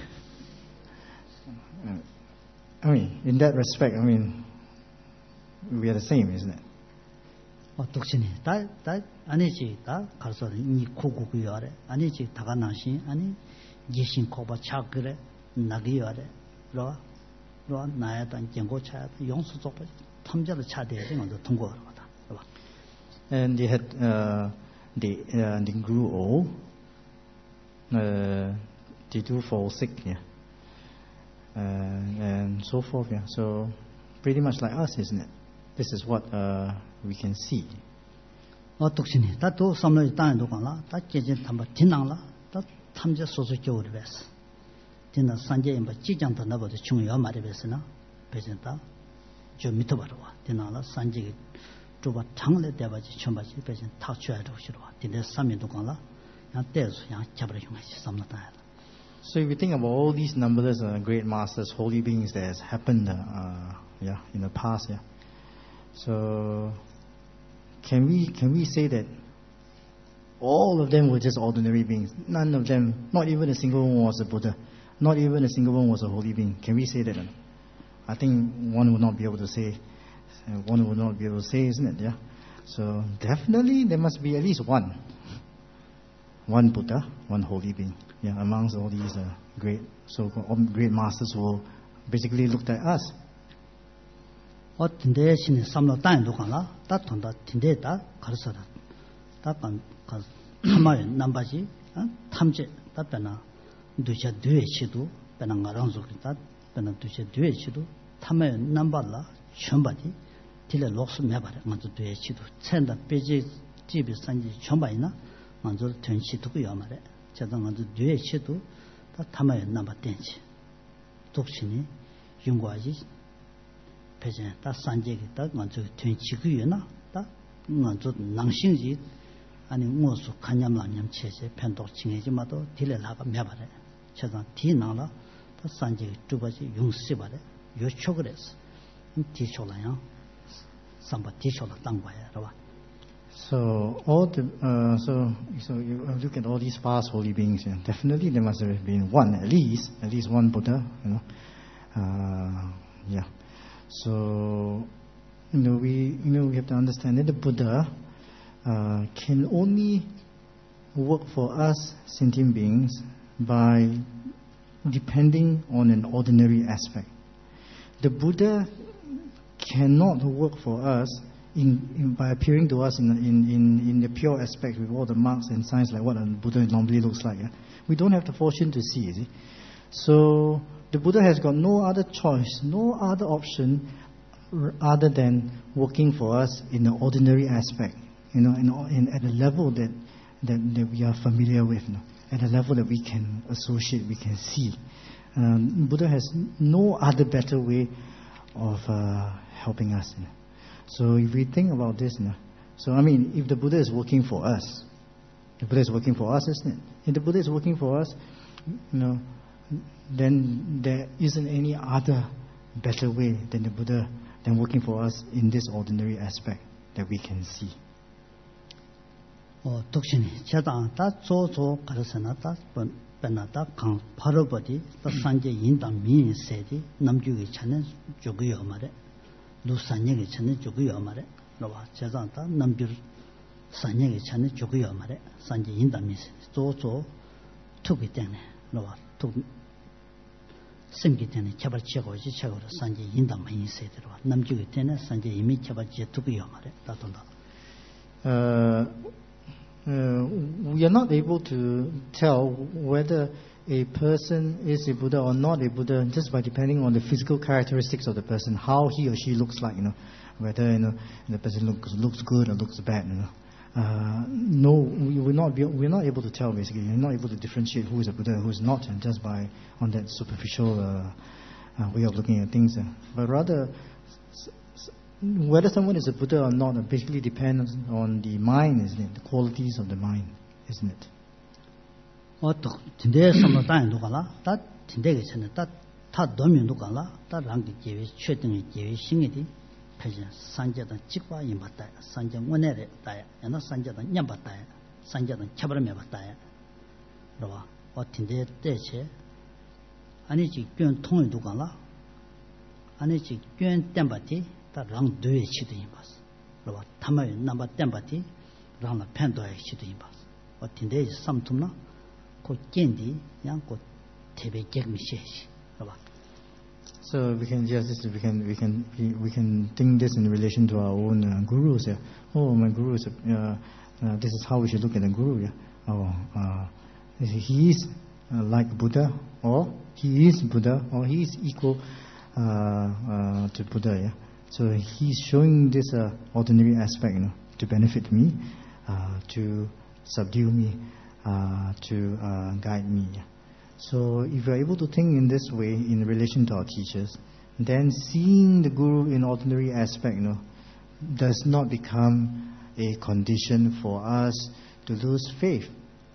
I mean, in that respect, I mean, we are the same, isn't it? 어, 독신이 다, 다 아니지, 다 가서 이 고고구요래, 아니지, 다가 나시, 아니 예신 고바 차그래, 나기요래, 로, 로 나야단 경고 차, 용수 쪽 탐자를 차대야 되는 거 통과하러 가다, 로. And they had, uh, they, uh, they grew old. Uh, they do fall sick, yeah. Uh, and so forth, yeah. So pretty much like us, isn't it? This is what uh, we can see. 어, 독신이 다도 삼로이 땅에 도관라, 다 제진 탐바 진낭라, 다 탐제 소소 교우를 베스. 진나 산제에 뭐 지장도 나고도 중요 말이 베스나, 베진다. 저 밑에 봐라. 진나라 산제 주바 장례 대바지 천바지 베진 다 줘야도 싫어. 근데 삼면 도관라, 야 대수 야 잡으려 용하시 삼나다. So if we think about all these numberless uh, great masters, holy beings that has happened, uh, yeah, in the past, yeah. So can we can we say that all of them were just ordinary beings. None of them, not even a single one was a Buddha. Not even a single one was a holy being. Can we say that? I think one would not be able to say. One would not be able to say, isn't it? Yeah. So definitely there must be at least one. One Buddha, one holy being. Yeah, amongst all these uh, great so-called great masters who basically looked at us. 어 근데 신이 삼로 땅에 누가나 다 돈다 tin데다 가르쳐라. 다반 가 탐마에 남바지 탐제 답변아 두셔 뒤에치도 배는 가랑속이다 배는 두셔 뒤에치도 탐마에 남발라 전바디 딜레 록스 매바래 먼저 뒤에치도 천다 빼지 집에 산지 전바이나 먼저 전치도 요말에 제가 먼저 뒤에치도 다 탐마에 남바 땡지 독신이 용과지 배제 다 산제기 다 먼저 전치구요나 다 먼저 낭신지 아니 무엇을 간냠람냠 체제 편도 칭해지마도 딜레라가 매바래 제가 뒤나라 다 산제 두바지 용시바래 요촉을 했어 뒤초라요 삼바 뒤초라 땅과야 알아. So all the uh, so so you look at all these past holy beings, yeah, definitely there must have been one at least at least one Buddha, you know. Uh, yeah. So you know we you know we have to understand that the Buddha Uh, can only work for us sentient beings by depending on an ordinary aspect. The Buddha cannot work for us in, in, by appearing to us in, in, in, in the pure aspect with all the marks and signs like what a Buddha normally looks like. Yeah? We don't have the fortune to see, see. So the Buddha has got no other choice, no other option other than working for us in the ordinary aspect. You know, in, in, at a level that, that, that we are familiar with, you know, at a level that we can associate, we can see. Um, Buddha has no other better way of uh, helping us. You know. So if we think about this, you know, so I mean, if the Buddha is working for us, the Buddha is working for us, isn't it? If the Buddha is working for us, you know, then there isn't any other better way than the Buddha than working for us in this ordinary aspect that we can see. 어 독신이 제단 다 조조 가르쳐나 다 번나다 강 바로버디 다 산제 인당 미인세디 남주기 차는 조고요 말에 누산역이 차는 조고요 말에 너와 제단 다 남주 산역이 차는 조고요 말에 산제 인당 미세 조조 투기 때문에 너와 투 생기 때문에 제발 지고지 제고로 산제 인당 미인세디로 남주기 때문에 산제 이미 제발 지 투기요 말에 다던다 어 Uh, we are not able to tell whether a person is a Buddha or not a Buddha just by depending on the physical characteristics of the person, how he or she looks like, you know, whether you know the person looks looks good or looks bad, you know. Uh, no, we will not be we're not able to tell basically. We're not able to differentiate who is a Buddha and who is not, and just by on that superficial uh, uh, way of looking at things. Uh, but rather, whether someone is a Buddha or not basically depends on the mind, isn't it? The qualities of the mind, isn't it? 어또 진대 섬을 땅에 누가라 다 진대게 전에 다다 도미 누가라 다 랑기 제위 최등의 제위 신이디 패전 산제던 직과 임받다 산제 원내에 다야 야나 산제던 냠받다 산제던 차버면 받다 그러와 어 진대 대체 아니지 변 통을 누가라 아니지 변 땜바티 랑 두에 치도 임바스 그러와 담아요 남바 땜바티 랑나 팬도에 치도 임바스 어 진대 삼tum나 고 겐디 양고 대배 객미시시 그러와 So we can just we can we can we can think this in relation to our own uh, gurus. Yeah. Oh, my guru is. Uh, uh, this is how we should look at the guru. Yeah. Oh, uh, he is uh, like Buddha, or he is Buddha, or he is equal uh, uh, to Buddha. Yeah. So he's showing this uh, ordinary aspect, you know, to benefit me, uh, to subdue me, uh, to uh, guide me. Yeah. So if you're able to think in this way in relation to our teachers, then seeing the guru in ordinary aspect, you know, does not become a condition for us to lose faith.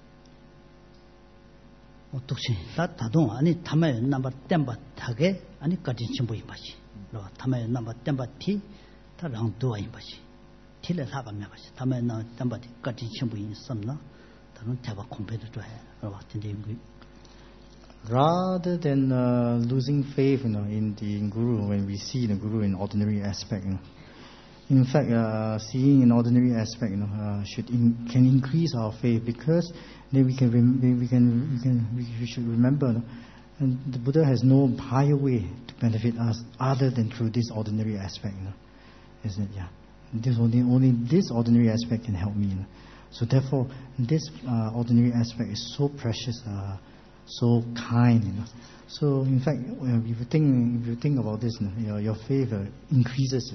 어떻게 다 다동 아니 담에 넘버 땜바 타게 아니 까진 전부 임바시. 로 담에 넘버 땜바 티 다랑 도와 임바시. tila thaka me basi tama na tamba di kati chimbu yin samna tanun taba khompe de twa rawa tinde ngui. Rather than uh, losing faith, you know, in the Guru, when we see the Guru in ordinary aspect, you know, in fact, uh, seeing in ordinary aspect, you know, uh, should in, can increase our faith, because then we can rem- we can we can we should remember, you know, and the Buddha has no higher way to benefit us other than through this ordinary aspect, you know, isn't it? Yeah, this only only this ordinary aspect can help me. You know? So therefore, this uh, ordinary aspect is so precious. Uh, So kind, you know. So in fact, if you think if you think about this, you know, your your faith uh, increases.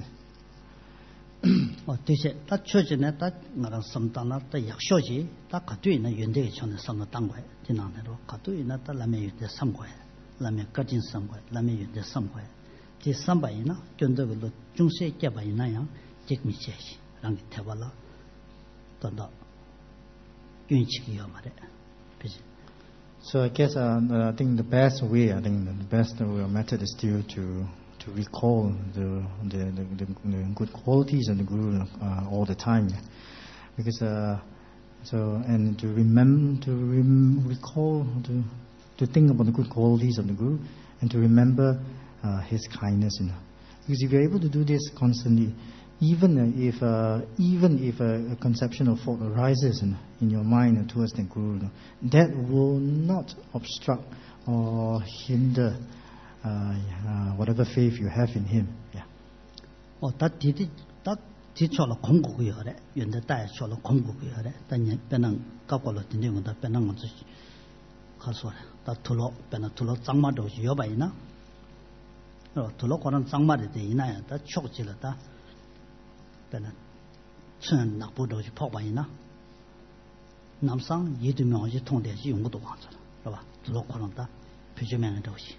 어, 대체 다 처지네 다 나랑 섬당나 다 약쇼지 다 가두이나 연대에 전에 섬을 당과에 지난대로 가두이나 다 라메 유대 섬과에 라메 가진 섬과에 라메 유대 섬과에 제 섬바이나 견적으로 중세 개바이나야 직미체시 랑 대발라 또다 윤치기요 말에 그지. So I guess uh, I think the best way, I think the best method is still to to recall the the, the, the good qualities of the Guru uh, all the time, yeah. Because uh, so and to remember to rem- recall to to think about the good qualities of the Guru and to remember uh, his kindness, you know. Because if you're able to do this constantly, even if uh, even if a, a conception of fault arises in, in your mind towards the Guru, that will not obstruct or hinder uh, uh, whatever faith you have in him. Yeah. 어, 다 디디 다 디초로 공국이요래. 연대 다에 초로 공국이요래. 단년 배는 갖고로 딘딩은 다 배는 것이 가서 다 둘로 배는 둘로 장마도 여바이나. 어, 둘로 거는 장마를 돼 이나야. 다 촉질다. 배는 천 낙부도지 포바이나 남상 예두명이 통대지 용도도 많잖아. 그봐. 들어코는다 표주명의 도시.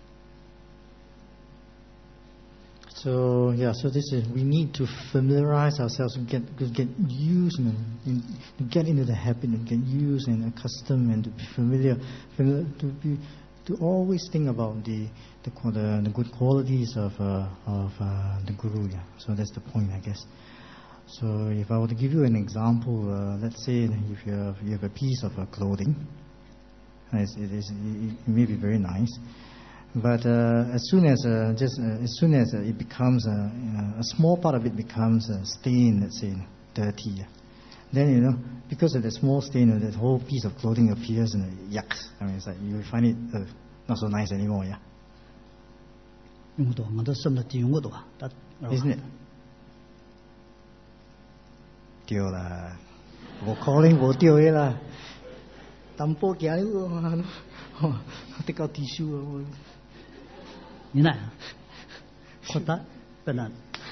So yeah, so this is we need to familiarize ourselves and get get used, you know, in, to get into the habit and get used and accustomed and to be familiar, familiar to be to always think about the the the, the good qualities of uh, of uh, the Guru. Yeah. So that's the point, I guess. So if I were to give you an example, uh, let's say if you have, you have a piece of uh, clothing, it, it, is, it may be very nice, but uh, as soon as uh, just uh, as soon as uh, it becomes uh, uh, a small part of it becomes uh, stained, let's say dirty, then you know because of the small stain, uh, that whole piece of clothing appears and uh, yuck. I mean, it's like you find it uh, not so nice anymore, yeah. Isn't it? 對啦，無可能無對嘅啦。淡薄行喎，得個 tissue 喎。 你嗱，覺得不能。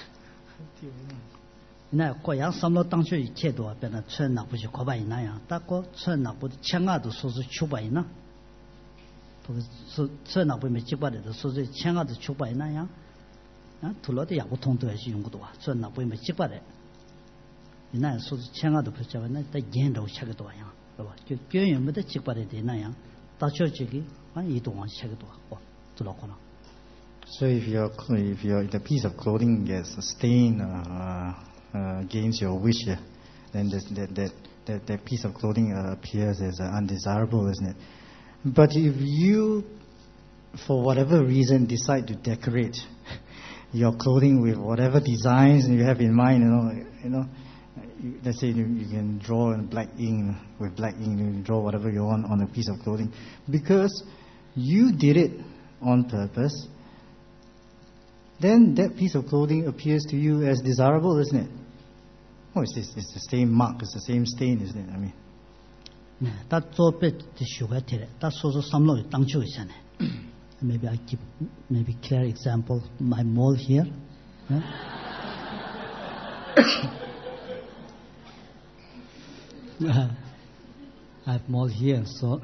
你嗱，個樣三六當初一切多，不能穿那不是可把人那樣，但個穿那不的千二都說是九百呢，都是穿那不沒幾百的都說是千二的九百那樣，啊，土佬的也不通都還是用不多，穿那不沒幾百的。那说是千二都不晓得，那在严州吃个多样，是吧？就根源没得几百的那样，大小这个反正一多往吃个多，哦，知道可能。 So if your if your the piece of clothing gets stained uh, uh, against your wish, yeah, then that that that that, that piece of clothing uh, appears as uh, undesirable, isn't it? But if you, for whatever reason, decide to decorate your clothing with whatever designs you have in mind, you know, you know. Let's say you, you can draw in black ink, with black ink, you can draw whatever you want on a piece of clothing. Because you did it on purpose, then that piece of clothing appears to you as desirable, isn't it? Oh, it's, it's, it's the same mark, it's the same stain, isn't it? I mean. Maybe I give maybe clear example, my mole here. Huh? Uh, I have mole here, so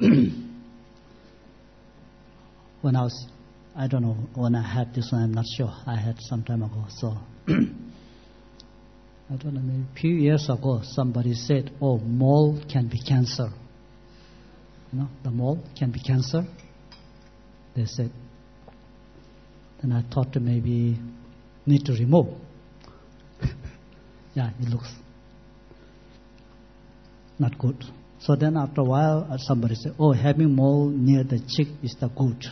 when I was, I don't know, when I had this one, I'm not sure. I had some time ago, so I don't know, maybe a few years ago, somebody said, oh, mole can be cancer. You know, the mole can be cancer. They said. Then I thought maybe need to remove. Yeah, it looks not good. So then after a while, uh, somebody said, oh, having mole near the cheek is the good.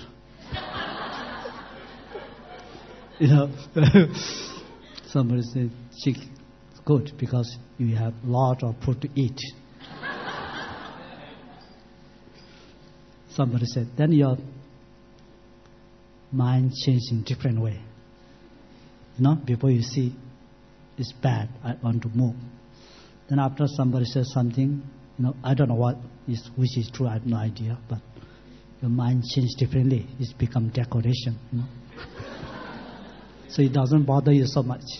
You know, somebody said cheek is good because you have lot of food to eat. Somebody said, then your mind changed in different way. You know, before you see it's bad, I want to move. Then after somebody says something, you know, I don't know what is, which is true, I have no idea, but your mind changed differently. It's become decoration, you know. So it doesn't bother you so much.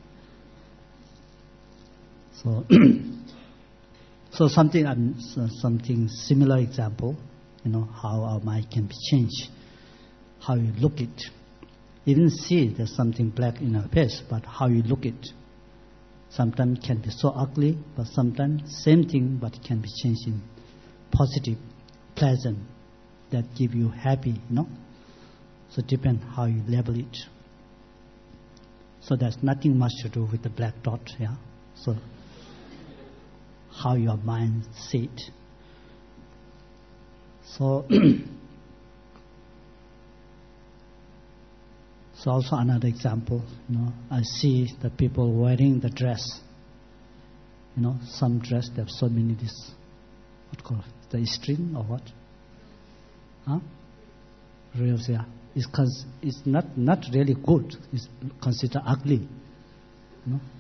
So, so something, um, something similar example, you know, how our mind can be changed, how you look it. Even see there's something black in our face, but how you look it. Sometimes can be so ugly, but sometimes same thing, but it can be changed in positive, pleasant, that give you happy, you know. So depend how you label it. So there's nothing much to do with the black dot, yeah. So how your mind see it. So, so also another example, you know, I see the people wearing the dress. You know, some dress they have so many this, what called the string or what? Huh? Reels, yeah. It's cause it's not not really good. It's considered ugly. You know?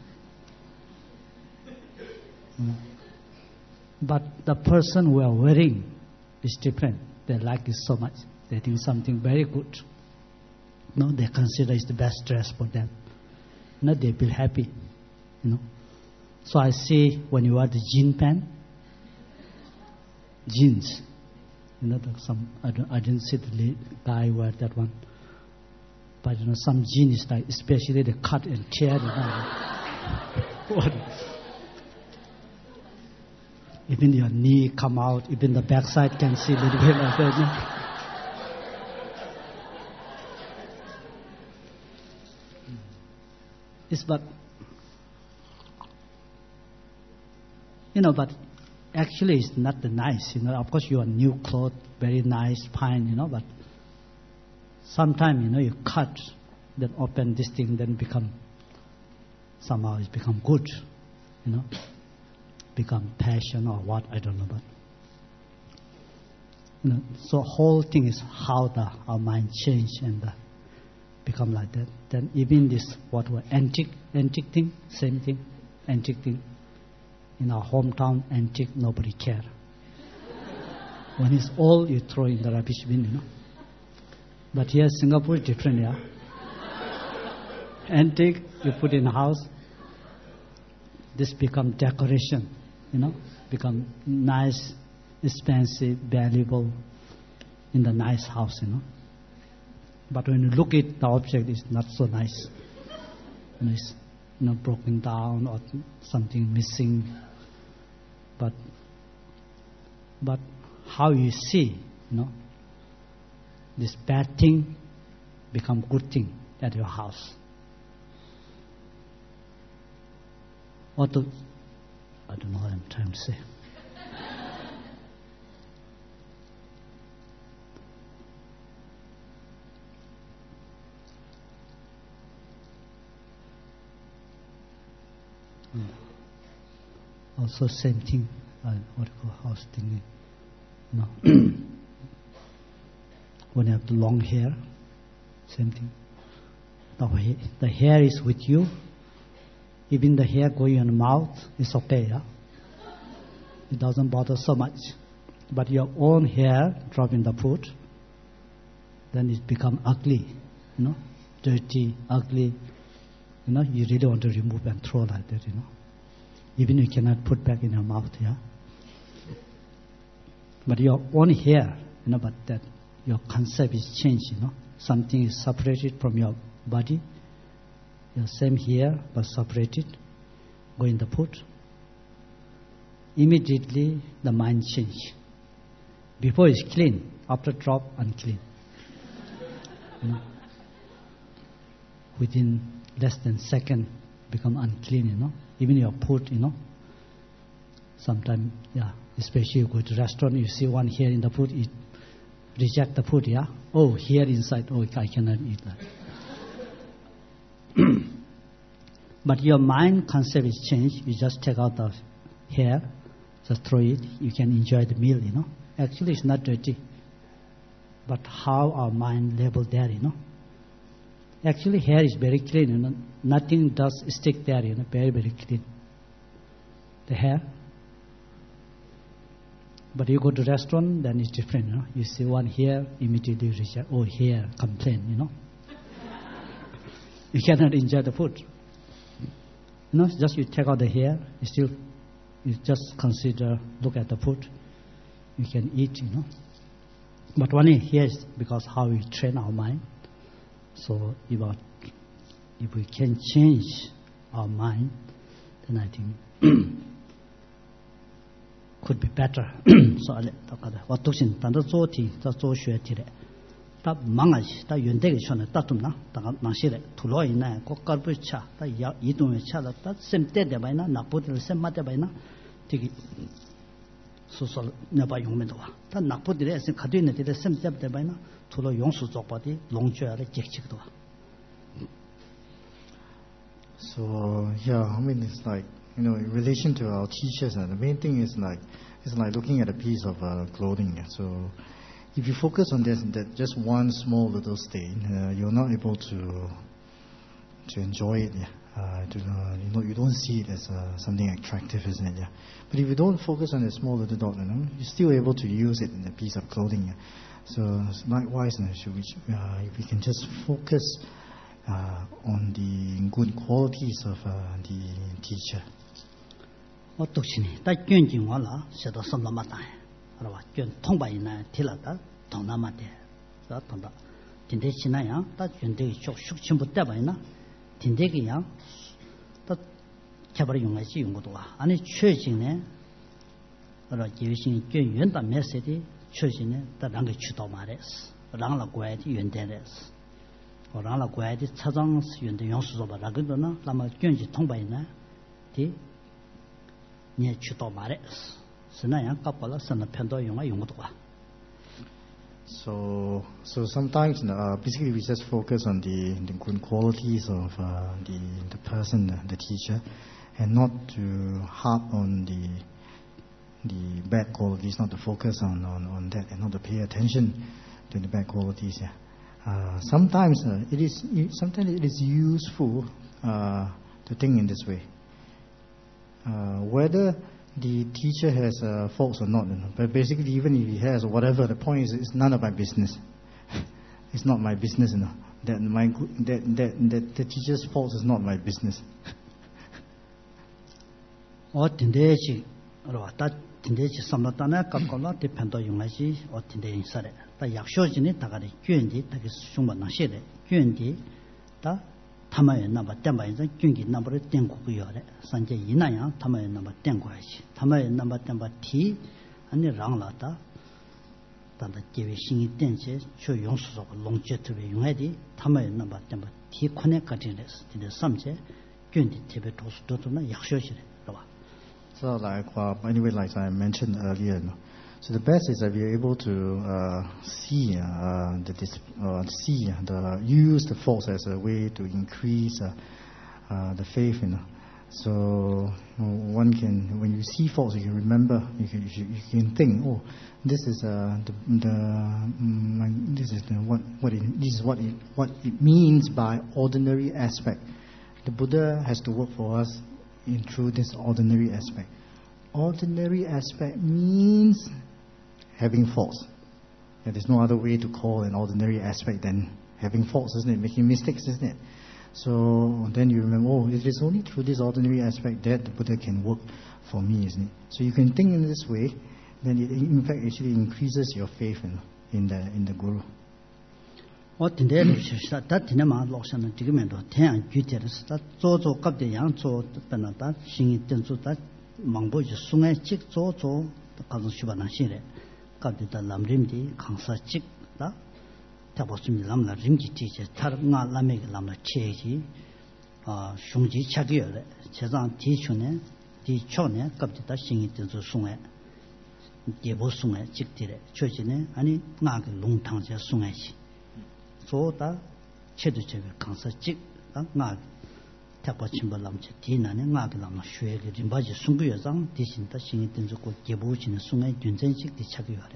You know? But the person who are wearing is different. They like it so much. They think something very good. No, they consider it's the best dress for them. No, they feel happy. You know. So I see when you wear the jean pant, jeans. You know, the, some I, don't, I didn't see the guy wear that one. But you know, some jeans like, especially they cut and tear. You know. What? Even your knee come out, even the backside can see a little bit like that. You know? It's but, you know, but actually it's not the nice, you know. Of course your new clothes, very nice, fine, you know, but sometimes, you know, you cut, then open this thing, then become, somehow it's become good, you know. Become passion or what, I don't know, but you know, so whole thing is how the our mind change and the, become like that. Then even this what were antique antique thing, same thing, antique thing. In our hometown, antique nobody care. When it's old, you throw in the rubbish bin, you know. But here Singapore is different, yeah. Antique you put in a house. This become decoration. You know, become nice, expensive, valuable in the nice house, you know. But when you look at the object, it's not so nice. You know, it's you know, broken down or something missing. But but how you see, you know, this bad thing become good thing at your house. Or to I don't know what I'm trying to say. Mm. Also, same thing. Uh, what do you call house thing? No. When you have the long hair, same thing. The, the hair is with you. Even the hair going in the mouth is okay, yeah? It doesn't bother so much. But your own hair drop in the food, then it become ugly, you know, dirty, ugly. You know, you really want to remove and throw like that, you know. Even you cannot put back in your mouth, yeah? But your own hair, you know, but that your concept is changed, you know. Something is separated from your body. Your same hair but separated, go in the food. Immediately the mind change. Before it's clean, after drop unclean. You know? Within less than second become unclean, you know. Even your food, you know. Sometimes, yeah, especially you go to restaurant, you see one here in the food, you reject the food, yeah? Oh, here inside, oh, I cannot eat that. But your mind concept is changed. You just take out the hair, just throw it, you can enjoy the meal, you know. Actually, it's not dirty. But how our mind level there, you know. Actually, hair is very clean, you know. Nothing does stick there, you know, very, very clean. The hair. But you go to restaurant, then it's different, you know. You see one hair, immediately you reject, oh, hair, complain, you know. You cannot enjoy the food. You know, just you take out the hair, you still, you just consider, look at the food, you can eat, you know. But one here is because how we train our mind. So if, our, if we can change our mind, then I think could be better. So I let what to sin, tanda zo ti, ta zo xue ti le. Ta manga shi, ta yun de ge chone, ta tum na, ta nang shi le, tu lo yin na, ko kar bu cha, ta ya yi dong ye cha da, ta sem te de bai na, na bu de sem ma de bai na, ti gi su so ne ba yong me do wa. Ta na bu de le sem ka de ne de sem te de bai na, tu lo yong su zo ba de, long jue le jik jik do wa. So yeah, I mean it's like, you know, in relation to our teachers, uh, the main thing is like it's like looking at a piece of uh, clothing. Yeah. So if you focus on this, that just one small little stain, uh, you're not able to to enjoy it. Yeah. Uh, to, uh, you know, you don't see it as uh, something attractive, isn't it? Yeah. But if you don't focus on a small little dot, you know, you're still able to use it in a piece of clothing. Yeah. So likewise, you know, should we, uh, if we can just focus uh, on the good qualities of uh, the teacher. 我读起呢，但卷进我了，写到什么嘛单，是吧？卷通白呢，提了的通那么的，是吧？通的，今天起那样，但卷的学学全部带白呢，今天个样，但开不了用来使用过多啊。按你确信呢，是吧？就像卷原的没写的，确信呢，但让个渠道嘛的是，让了乖的原的的是，我让了乖的车长是原的用书说吧，那个的呢，那么卷进通白呢，的。 你去到嘛的，是那样搞不了，是那偏到用啊用不多啊。 So, so sometimes uh, basically we just focus on the, the good qualities of uh, the the person, the teacher, and not to harp on the the bad qualities, not to focus on, on, on that, and not to pay attention to the bad qualities. Yeah. Uh, sometimes uh, it is sometimes it is useful uh, to think in this way. Uh, whether the teacher has uh, faults or not, you know, but basically even if he has or whatever, the point is it's none of my business. It's not my business, you know. That my that that that the teacher's faults is not my business. 我听得起，是吧？他听得起什么单呢？搞搞了，得碰到用来起，我听得起的。但要学习呢，大概的卷的，大概是胸部能写的卷的，他。 他们也那么点把人军给那么的点过个要的，三节一那样，他们也那么点过去，他们也那么点把提，俺你让了的，但他结为新一点些，却用是说龙节特别用来的，他们也那么点把提困难个定的是，定的三节，军的特别多数多种那要学习的，是吧 ？So like uh, anyway, like I mentioned earlier, you know, so the best is that we are able to uh, see uh, the uh, see the use the force as a way to increase uh, uh, the faith, you know. So you know, one can, when you see force, you can remember, you can you, you can think, oh, this is uh, the, the um, this is the, what what it, this is what it what it means by ordinary aspect. The Buddha has to work for us in through this ordinary aspect. Ordinary aspect means having faults. And there's no other way to call an ordinary aspect than having faults, isn't it? Making mistakes, isn't it? So then you remember, oh, it is only through this ordinary aspect that the Buddha can work for me, isn't it? So you can think in this way, then it in fact actually increases your faith in, in the in the Guru. 我听得是是，他听得嘛，老乡呢，这个面多，天然具体的是，他做做搞的样做，本来他心意定做，他忙不就送来接做做，搞成许多难些的。 搞得到南边的康萨吉啦，他把什么南了人机这些，他俺南面个南了切起啊，胸肌切个的，切上提出呢， 디 초네 갑디다 신이 된저 송에 예보 송에 직디래 초지네 아니 나게 롱탕제 송에시 조다 체도적을 강사 직 나 택과 침발람체 디나네 나게 남아 쉐게 림바지 송구여장 대신다 신이 된저 고 예보지는 송에 균전식 디착이하래.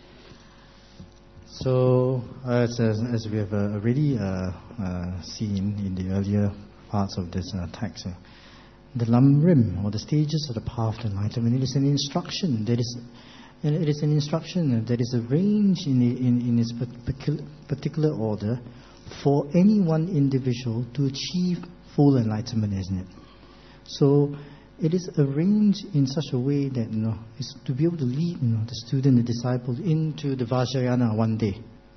So, as, as, as we have uh, already uh, uh, seen in the earlier parts of this uh, text, uh, the Lamrim, or the stages of the path to enlightenment, it is an instruction that is, it is an instruction that is arranged in, in, in its particular order for any one individual to achieve full enlightenment, isn't it? So, it is arranged in such a way that, you know, is to be able to lead, you know, the student, the disciple into the Vajrayana one day,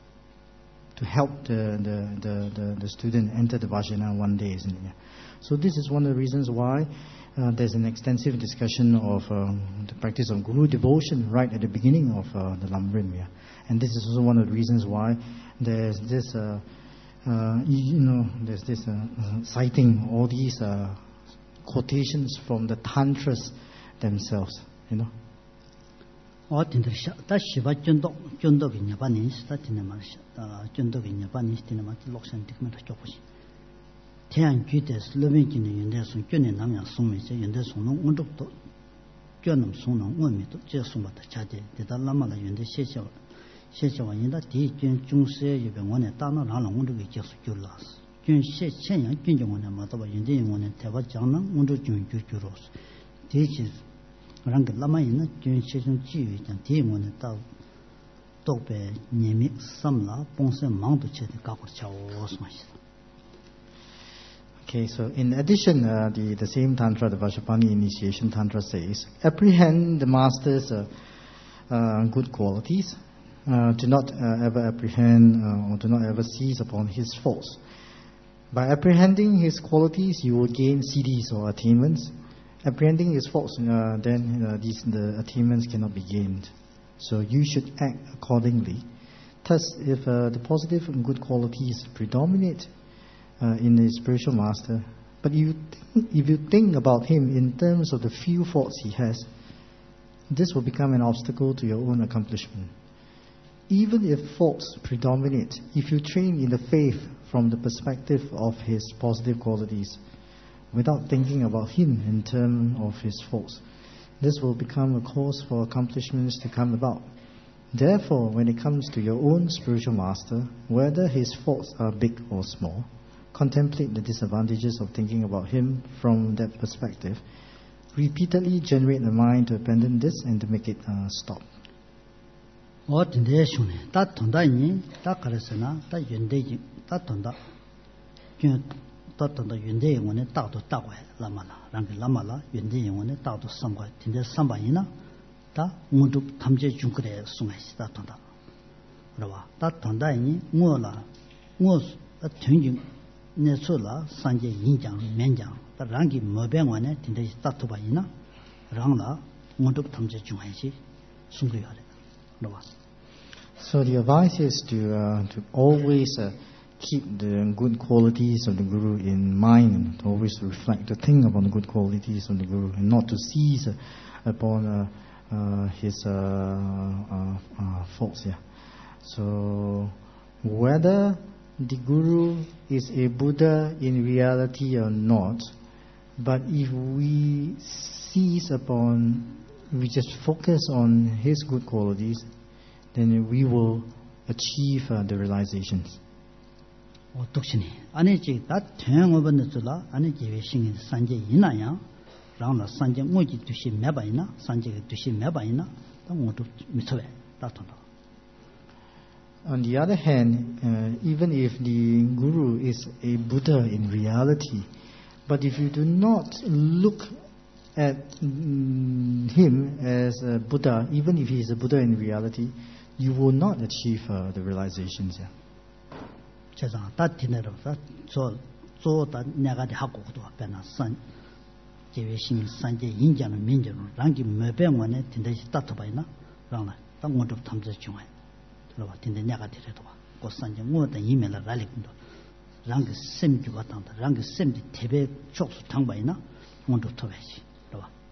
to help the the, the, the, the student enter the Vajrayana one day, isn't it? So this is one of the reasons why uh, there's an extensive discussion of um, the practice of Guru devotion right at the beginning of uh, the Lamrim. Yeah? And this is also one of the reasons why there's this, uh, uh, you know, there's this uh, uh, citing all these uh, quotations from the tantras themselves, you know. 어 딘들샤 다 시바 쫀도 쫀도기 냐바니 스타티네 마르샤 다 쫀도기 냐바니 스티네 마티 록산 디크메다 쪼고시 태양 귀데스 러빈기네 연대송 쫀네 남야 송메제 연대송은 운족도 쫀놈 송놈 원미도 제송바다 자제 대달라마라 연대 셰셔 셰셔와인다 디쫀 중세 예병원에 따나라는 운족이 계속 줄라스 균 셰천양 균정원에 맞아봐 연대 영원에 대바 장난 운족 균규규로스 대지 랑게 라마이나 균 셰션 지위 장 대원에 따 도배 님이 삼라 봉세 망도 체데 갖고 차오스 마시다. Okay, so in addition, uh, the, the same Tantra, the Vajrapani initiation Tantra says, apprehend the master's uh, uh, good qualities, uh, do not uh, ever apprehend uh, or do not ever seize upon his faults. By apprehending his qualities, you will gain siddhis or attainments. Apprehending his faults, uh, then uh, these, the attainments cannot be gained. So you should act accordingly. Thus, if uh, the positive and good qualities predominate uh, in the spiritual master, but you think, if you think about him in terms of the few faults he has, this will become an obstacle to your own accomplishment. Even if faults predominate, if you train in the faith from the perspective of his positive qualities, without thinking about him in terms of his faults, this will become a cause for accomplishments to come about. Therefore, when it comes to your own spiritual master, whether his faults are big or small, contemplate the disadvantages of thinking about him from that perspective. Repeatedly generate the mind to abandon this and to make it uh, stop. 어떤데 쇼네 다 돈다니 다 그랬으나 다 연대지 다 돈다 균 따던다 연대 영원에 따도 따고 해 라마라 랑게 라마라 연대 영원에 따도 삼과 근데 삼반이나 다 모두 탐제 중 그래 송아시 다 돈다 그러와 다 돈다니 뭐라 뭐 전진 내서라 산제 인장 면장 다 랑기 뭐병원에 근데 따도 바이나 랑라 모두 탐제 중하시 송그야래. So the advice is to uh, to always uh, keep the good qualities of the Guru in mind, to always reflect, to think upon the good qualities of the Guru, and not to seize uh, upon uh, uh, his uh, uh, uh, faults. Yeah. So whether the Guru is a Buddha in reality or not, but if we seize upon, we just focus on his good qualities, then we will achieve uh, the realizations. 어 독신이 아니지 다 태양어번의 줄라 아니지 외신이 산제 이나야 라나 산제 뭐지 뜻이 매바이나 산제 뜻이 매바이나 또 모두 미쳐해 다 통다. On the other hand, uh, even if the Guru is a Buddha in reality, but if you do not look at mm, him as a Buddha, even if he is a Buddha in reality, you will not achieve uh, the realizations. Yeah. 제가 다 티네로서 저 저다 내가디 하고도 앞에나 산 제외신 산제 인자는 민저로 랑기 몇병원에 딘데시 따토바이나 랑나 땅원도 탐제 중에 들어봐 딘데 내가 데려도 봐 고산제 뭐다 이메라 라리군도 랑기 셈주가 땅다 랑기 셈디 대배 촉수 당바이나 원도 토베시 들어봐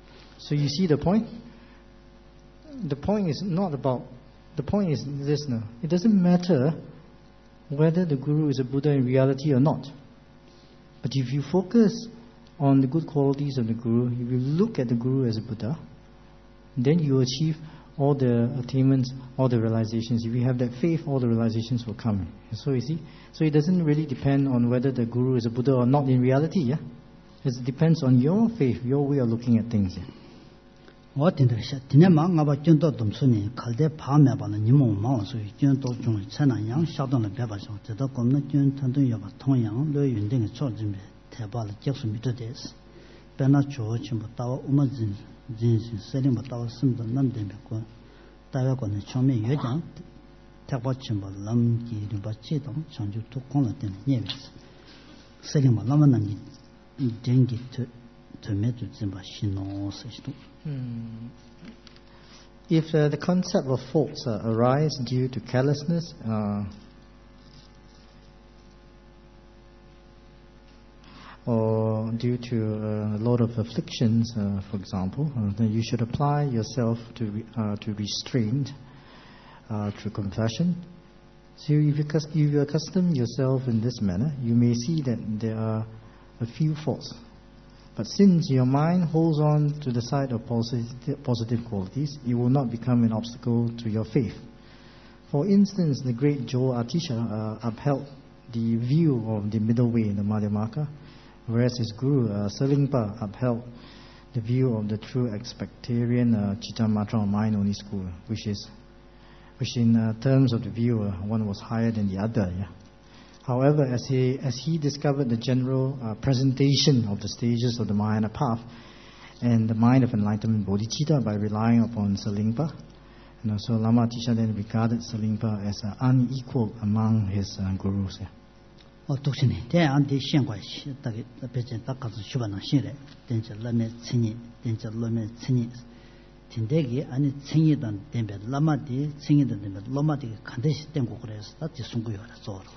So you see the point? The point is not about, the point is this now. It doesn't matter whether the Guru is a Buddha in reality or not. But if you focus on the good qualities of the Guru, if you look at the Guru as a Buddha, then you achieve all the attainments, all the realizations. If you have that faith, all the realizations will come. So you see, so it doesn't really depend on whether the Guru is a Buddha or not in reality. Yeah, it depends on your faith, your way of looking at things. Yeah. 我听到些，今年嘛，我把军刀动手呢，看在旁边把那你们忙，所以军刀中才那样下到了别把上，直到我们军团队要把同样来运动的做准备，才把了结束没得的事。别那做全部到我们人人生设定不到什么难点别过，大约可能全面越讲，才把全部冷机的把启动，长久都光了点业为是，设定嘛那么能你电给推推面就怎么洗脑是都。 Hmm. If uh, the concept of faults uh, arise due to carelessness, uh, or due to uh, a lot of afflictions, uh, for example, uh, then you should apply yourself to re- uh, to restraint uh, through compassion. So if you, cus- if you accustom yourself in this manner, you may see that there are a few faults. But since your mind holds on to the side of positive, positive qualities, it will not become an obstacle to your faith. For instance, the great Joel Atisha uh, upheld the view of the middle way in the Madhyamaka, whereas his guru, uh, Selingpa, upheld the view of the true expectarian uh, Chittamatra or mind-only school, which is, which in uh, terms of the view, uh, one was higher than the other. Yeah. However, as he, as he discovered the general uh, presentation of the stages of the Mahayana path and the mind of enlightenment bodhicitta by relying upon Selingpa, you know, so Lama Atisha then regarded Selingpa as uh, unequal among his uh, gurus. Yeah. 我读起来，这样的相关系，大概毕竟大家是学不能信的，但是那面青年，但是那面青年，听这个，俺的青年的那边，那么的青年的那边，那么的看的是点过过来是，那就送过来做了吧。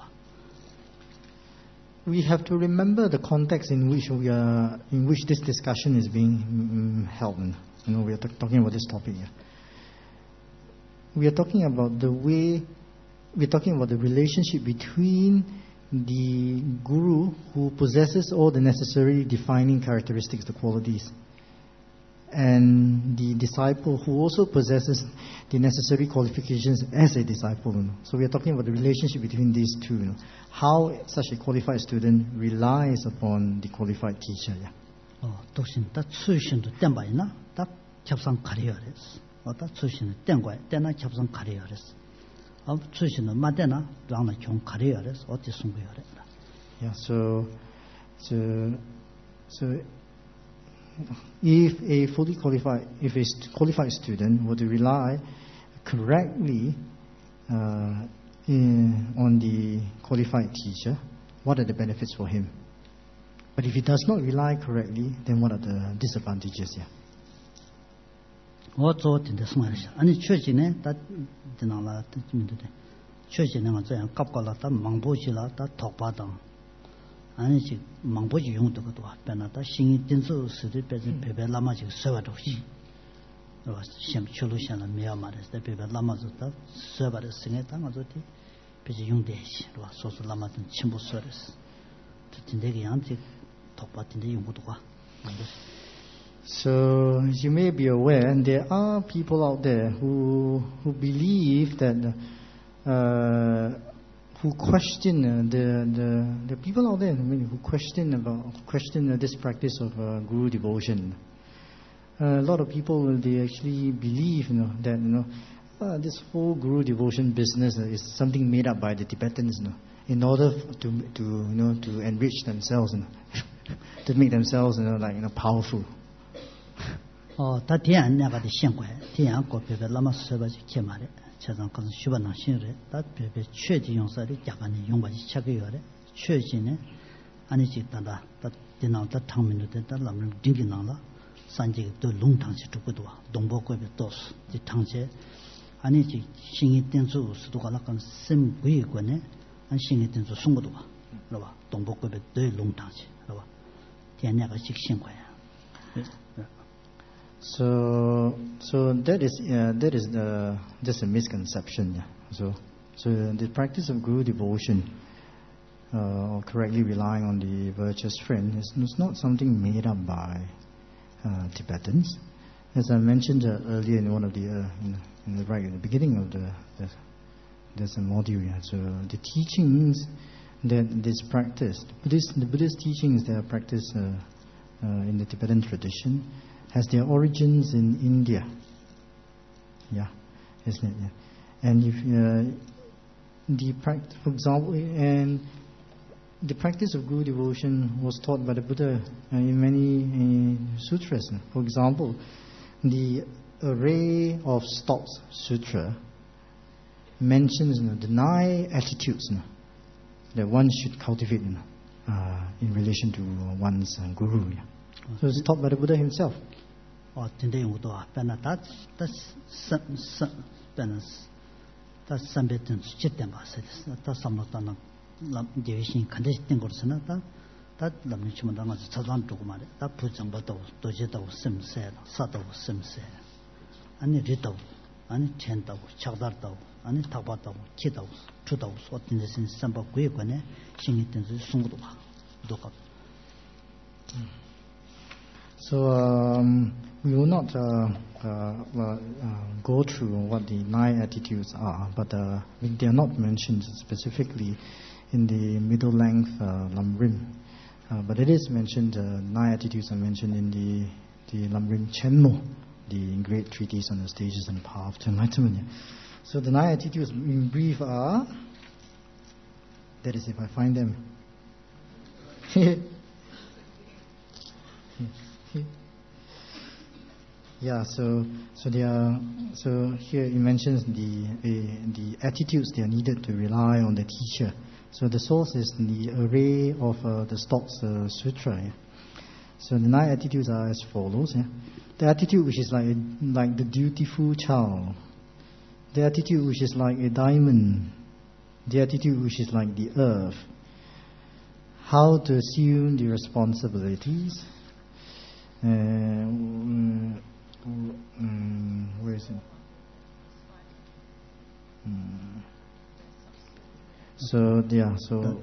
We have to remember the context in which we are, in which this discussion is being mm, held. You know, we are t- talking about this topic here. We are talking about the way, we are talking about the relationship between the guru who possesses all the necessary defining characteristics, the qualities, and the disciple who also possesses the necessary qualifications as a disciple. You know. So we are talking about the relationship between these two. You know. How such a qualified student relies upon the qualified teacher. Yeah. Oh, 독신 다 출신도 땜바이나 다 협상 가려야랬어. 어, 다 출신도 땜과에 땜나 협상 가려야랬어. 어, 출신도 맞대나 랑나 좀 가려야랬어. 어디 숨겨야랬다. Yeah. So, so, so. If a fully qualified, if a qualified student were to rely correctly uh, in, on the qualified teacher, what are the benefits for him? But if he does not rely correctly, then what are the disadvantages here? 我昨天的什么事？俺确实呢，他怎样了？他怎么的？确实呢，这样搞搞了，他忙不起了，他逃不当。俺是忙不起用这个多，变了他心一定是是的，变成别别那么就十万多西，是吧？想去路线了没有嘛的，在别别那么就他十万的生意当我做的，别是用得起，是吧？说是那么的全部说的是，他今天个样子，逃不今天用不多啊。 So as you may be aware, there are people out there who who believe that. Uh, Who question uh, the, the the people out there, I mean, who question about question uh, this practice of uh, guru devotion. Uh, a lot of people they actually believe, you know, that you know uh, this whole guru devotion business uh, is something made up by the Tibetans, you know, in order f- to to you know to enrich themselves, you know, to make themselves you know like you know powerful. 哦，他这样那个的相关，这样个别别那么说吧就起码的。 차장 그런 수반나 신을 다 배배 최지 용사를 약간의 용바지 차게요래 최지네 아니 직다다 다 디나다 탕민도 됐다 남을 딩기나라 산지 또 롱탕시 두고도 동복고에 또스 이 탕제 아니 지 신이 된주 수도가 나간 심 부이권에 안 신이 된주 송고도 봐 그러봐 동복고에 또 롱탕시 그러봐 대내가 직신 거야. So, so that is uh, that is the just a misconception. Yeah. So, so the practice of Guru devotion, uh, or correctly relying on the virtuous friend, is, is not something made up by uh, Tibetans. As I mentioned uh, earlier in one of the uh, in, in the right at the beginning of the, the there's a module. Yeah. So the teachings that this practice, the Buddhist, the Buddhist teachings that are practiced uh, uh, in the Tibetan tradition, has their origins in India. Yeah, isn't it? Yeah. And if uh, the practice, for example, and the practice of Guru devotion was taught by the Buddha uh, in many uh, sutras. For example, the Array of Stocks Sutra mentions you know, the nine attitudes you know, that one should cultivate you know, uh, in relation to one's uh, Guru. Yeah. So it's taught by the Buddha himself. 어, 근데 이것도 배나 다, 다, 선, 선, 배나, 다 선배든 수치된 봤어요. 다 삼로다는 남 제위신 컨디션 거서나 다, 다 남미치면 당아서 저장 두고 말해. 다 부정받도 도제도 심세, 사도 심세. 아니 리도, 아니 첸다고, 착달다고, 아니 타바다고, 키다고, 주다고, 어떤 데서 선바 구역관에 신이 된지 숨고도 봐. 도가. So um, we will not uh, uh, uh, go through what the nine attitudes are, but uh, they are not mentioned specifically in the middle length uh, Lamrim. Uh, but it is mentioned, uh, nine attitudes are mentioned in the, the Lamrim Chenmo, the great treatise on the stages and the path to enlightenment. So the nine attitudes in brief are, that is if I find them. Yeah, so so they are, so here it mentions the uh, the attitudes that are needed to rely on the teacher. So the source is the Array of uh, the Stocks uh, Sutra. Yeah. So the nine attitudes are as follows. Yeah. The attitude which is like a, like the dutiful child. The attitude which is like a diamond. The attitude which is like the earth. How to assume the responsibilities. Uh, um, um, where is it? Um, so yeah, so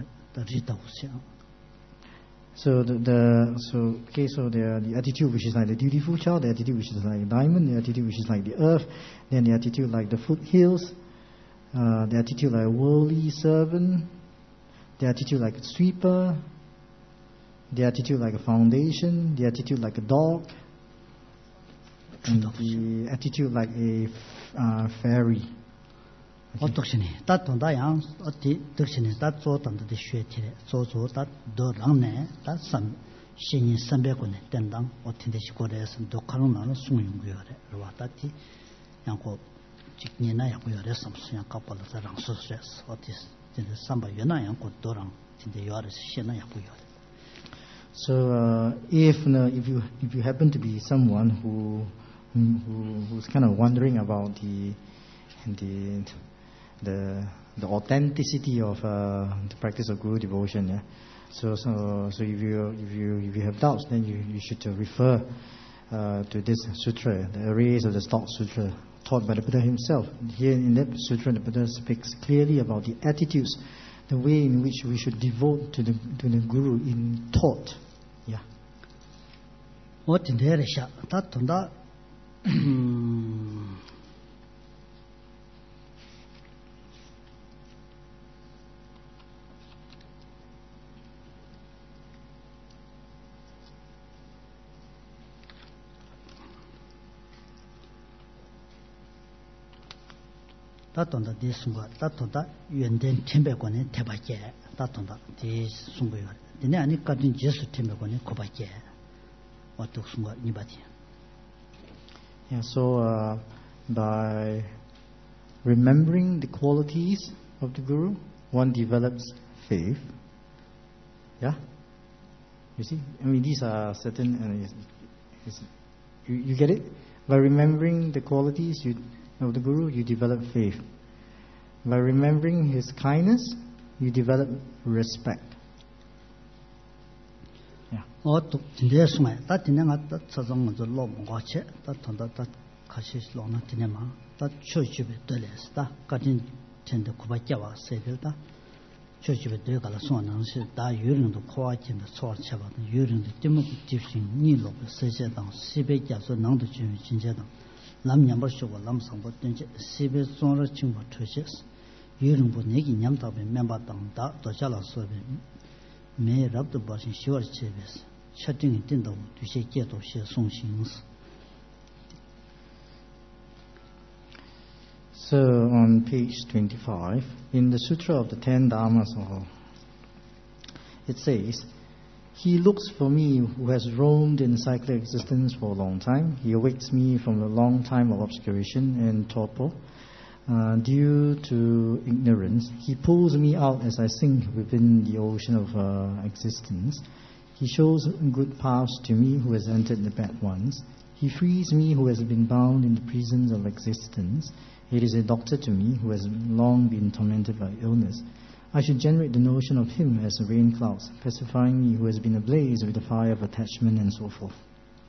so the, the so okay, so the the attitude which is like the dutiful child, the attitude which is like a diamond, the attitude which is like the earth, then the attitude like the foothills, uh, the attitude like a worldly servant, the attitude like a sweeper, the attitude like a foundation, the attitude like a dog, and the attitude like a uh, fairy. 어떻시니 다 돈다양 어디 득시니 다 조던데 쉐티레 조조 다 도랑네 다선 신이 삼백원에 된당 어떤데시 고래서 독하는 숭용고요래 로와다티 양고 직니나 양고요래 삼수양 갑발서 랑소스레스 어디 진짜 삼바 연나 양고 도랑 진짜 요아르 신나 양고요래. So uh, if uh, if you if you happen to be someone who who who's kind of wondering about the the the the authenticity of uh, the practice of Guru devotion, yeah. So so so if you if you if you have doubts, then you you should uh, refer uh, to this sutra, the Arrays of the Stocks Sutra, taught by the Buddha himself. Here in that sutra, the Buddha speaks clearly about the attitudes, the way in which we should devote to the to the Guru in thought. Yeah. What in there is that that 다톤다 디순가 다톤다 연된 템백원에 대박게 다톤다 디순고요. 근데 아니까지 제수 템백원에 고박게 어떻순가 니바디. Yeah, so uh, by remembering the qualities of the Guru, one develops faith. Yeah, you see, I mean these are certain. Uh, it's, it's, you, you get it? By remembering the qualities you, of the Guru, you develop faith. By remembering his kindness, you develop respect. Yeah. 어또 진대 숨에 다 진행하다 저정 저 로모가체 다 던다다 같이 로나 진행마 다 초집에 들렸다 가진 전대 구박자와 세들다 초집에 들어가서 소원은 다 유령도 코아진의 소화체받은 유령도 찜먹 집신 니로 세세당 시베자서 능도 주 진짜당 남냠벌쇼고 남성보 된지 시베 손으로 친구 초시스 유령부 내기 냠답에 멤버당다 도자라서 매 랍도 버신 시월 제베스 샤딩이 된다고 두세 개도 시 송신스. So on page twenty-five, in the Sutra of the Ten Dharmas, it says, he looks for me who has roamed in cyclic existence for a long time. He awaits me from a long time of obscuration and torpor. Uh, due to ignorance, he pulls me out as I sink within the ocean of uh, existence. He shows good paths to me who has entered the bad ones. He frees me who has been bound in the prisons of existence. It is a doctor to me who has long been tormented by illness. I should generate the notion of him as rain clouds, pacifying me who has been ablaze with the fire of attachment and so forth.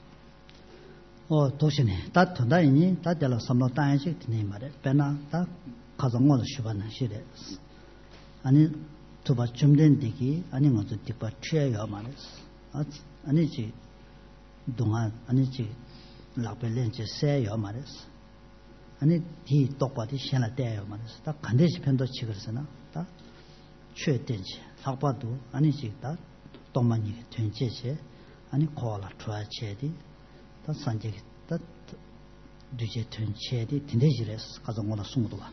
어 도시네 다 돈다이니 다 될어 삼로 땅에씩 드네 말에 배나 다 가정으로 쉬바는 시래 아니 두바 좀된 되기 아니 뭐도 뒷바 취해야 말했어 아니지 동안 아니지 라벨렌지 세야 말했어 아니 디 똑바디 신라 때야 말했어 다 간대시 편도 치그러서나 다 취했든지 학바도 아니지 다 동만이 된제시 아니 고라 좋아체디 다 산제 다 두제 된체디 딘데지레스 가정으로 숨도와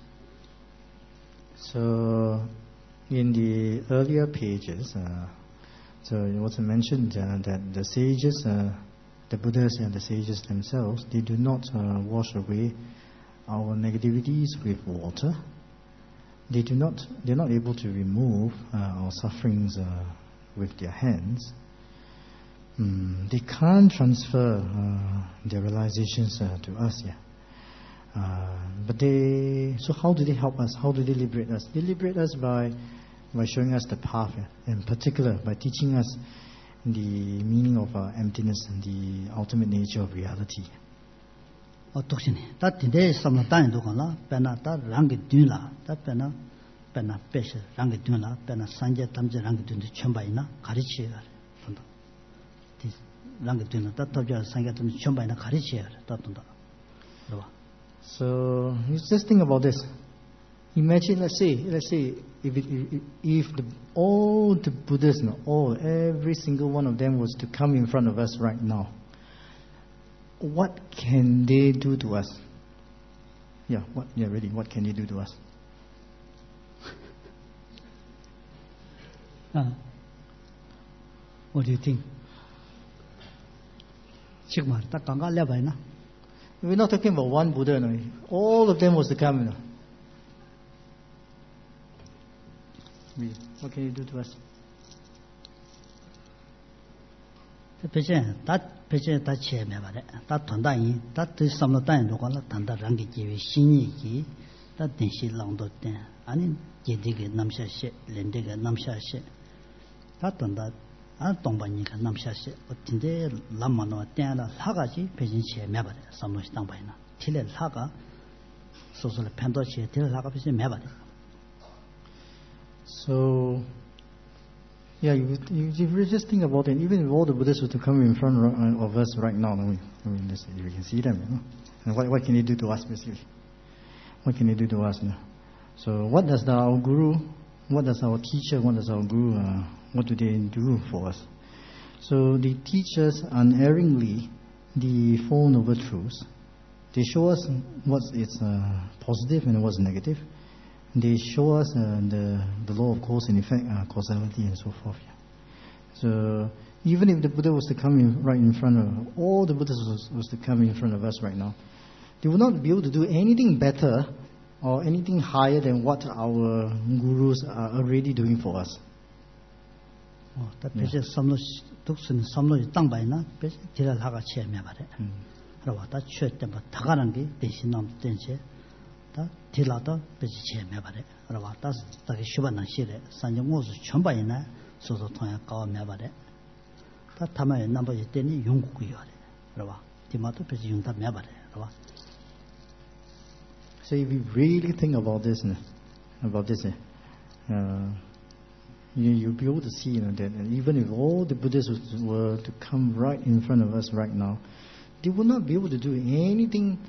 So in the earlier pages, uh, so it was mentioned uh, that the sages, uh, the Buddhas and the sages themselves, they do not uh, wash away our negativities with water. They do not, they're not able to remove uh, our sufferings uh, with their hands. Mm, they can't transfer uh, their realizations uh, to us, yeah. Uh, but they, so how do they help us? How do they liberate us? They liberate us by by showing us the path, yeah? In particular by teaching us the meaning of uh, emptiness and the ultimate nature of reality. 어 독신이 다 딘데 섬나 단도 거나 배나 다 랑게 뒤라 다 배나 배나 배셔 랑게 뒤라 배나 산제 담제 랑게 뒤인데 전바이나 가르치야 된다. 디 랑게 뒤는 다 더저 산게 담제 전바이나 가르치야 된다. 그래 봐. So you just think about this. Imagine, let's say, let's say, if it, if, if the, all the Buddhas, no, all every single one of them was to come in front of us right now, what can they do to us? Yeah, what? Yeah, really, what can they do to us? Uh, what do you think? 지금 딱 강가려 봐이나. We're not talking about one Buddha, no. All of them was to come, you know. What can you do to us? 배제 다 배제 다 체험해 봐래. 다 돈다이 다 뜻삼로 단도 거나 단다 랑게 기회 신이기 다 대시 랑도 때 아니 제디게 남샤시 렌데게 남샤시 다 돈다 아 동반이가 남샤시 어딘데 람마노 때나 하가지 배진 체험해 봐래. 삼로시 땅바이나 til에 하가 소소를 편도시에 til에 하가 배진 매 봐래. So, yeah, you, you, you just think about it. Even if all the Buddhas were to come in front of us right now, I mean, I mean this, you can see them, you know. And what, what can they do to us, basically? What can they do to us? You know? So, what does the, our Guru, what does our teacher, what does our Guru, uh, what do they do for us? So, they teach us unerringly the Four Noble Truths. They show us what is uh, positive and what's negative. They show us uh, the, the law of cause and effect, uh, causality and so forth. Yeah. So even if the Buddha was to come in right in front of, all the Buddhas was, was to come in front of us right now, they would not be able to do anything better or anything higher than what our gurus are already doing for us. 어, 다 배제 삼로 독순 삼로 땅바이나 배제 디랄 하가 체험해 봐래. 그러고 다 취했대 뭐 다가는 게 대신 남 된지 다 딜라도 배지 체험해 봐래. 그러고 다 다게 슈바나 시래 산정고수 전바이나 소소 통해 가와 매 봐래. 다 타마에 남바지 때니 용국이요. 그러봐. 디마도 배지 용다 매바래. 그러봐. So if you really think about this, about this, uh, you, you'll be able to see, you know, that even if all the Buddhists were to come right in front of us right now, they would not be able to do anything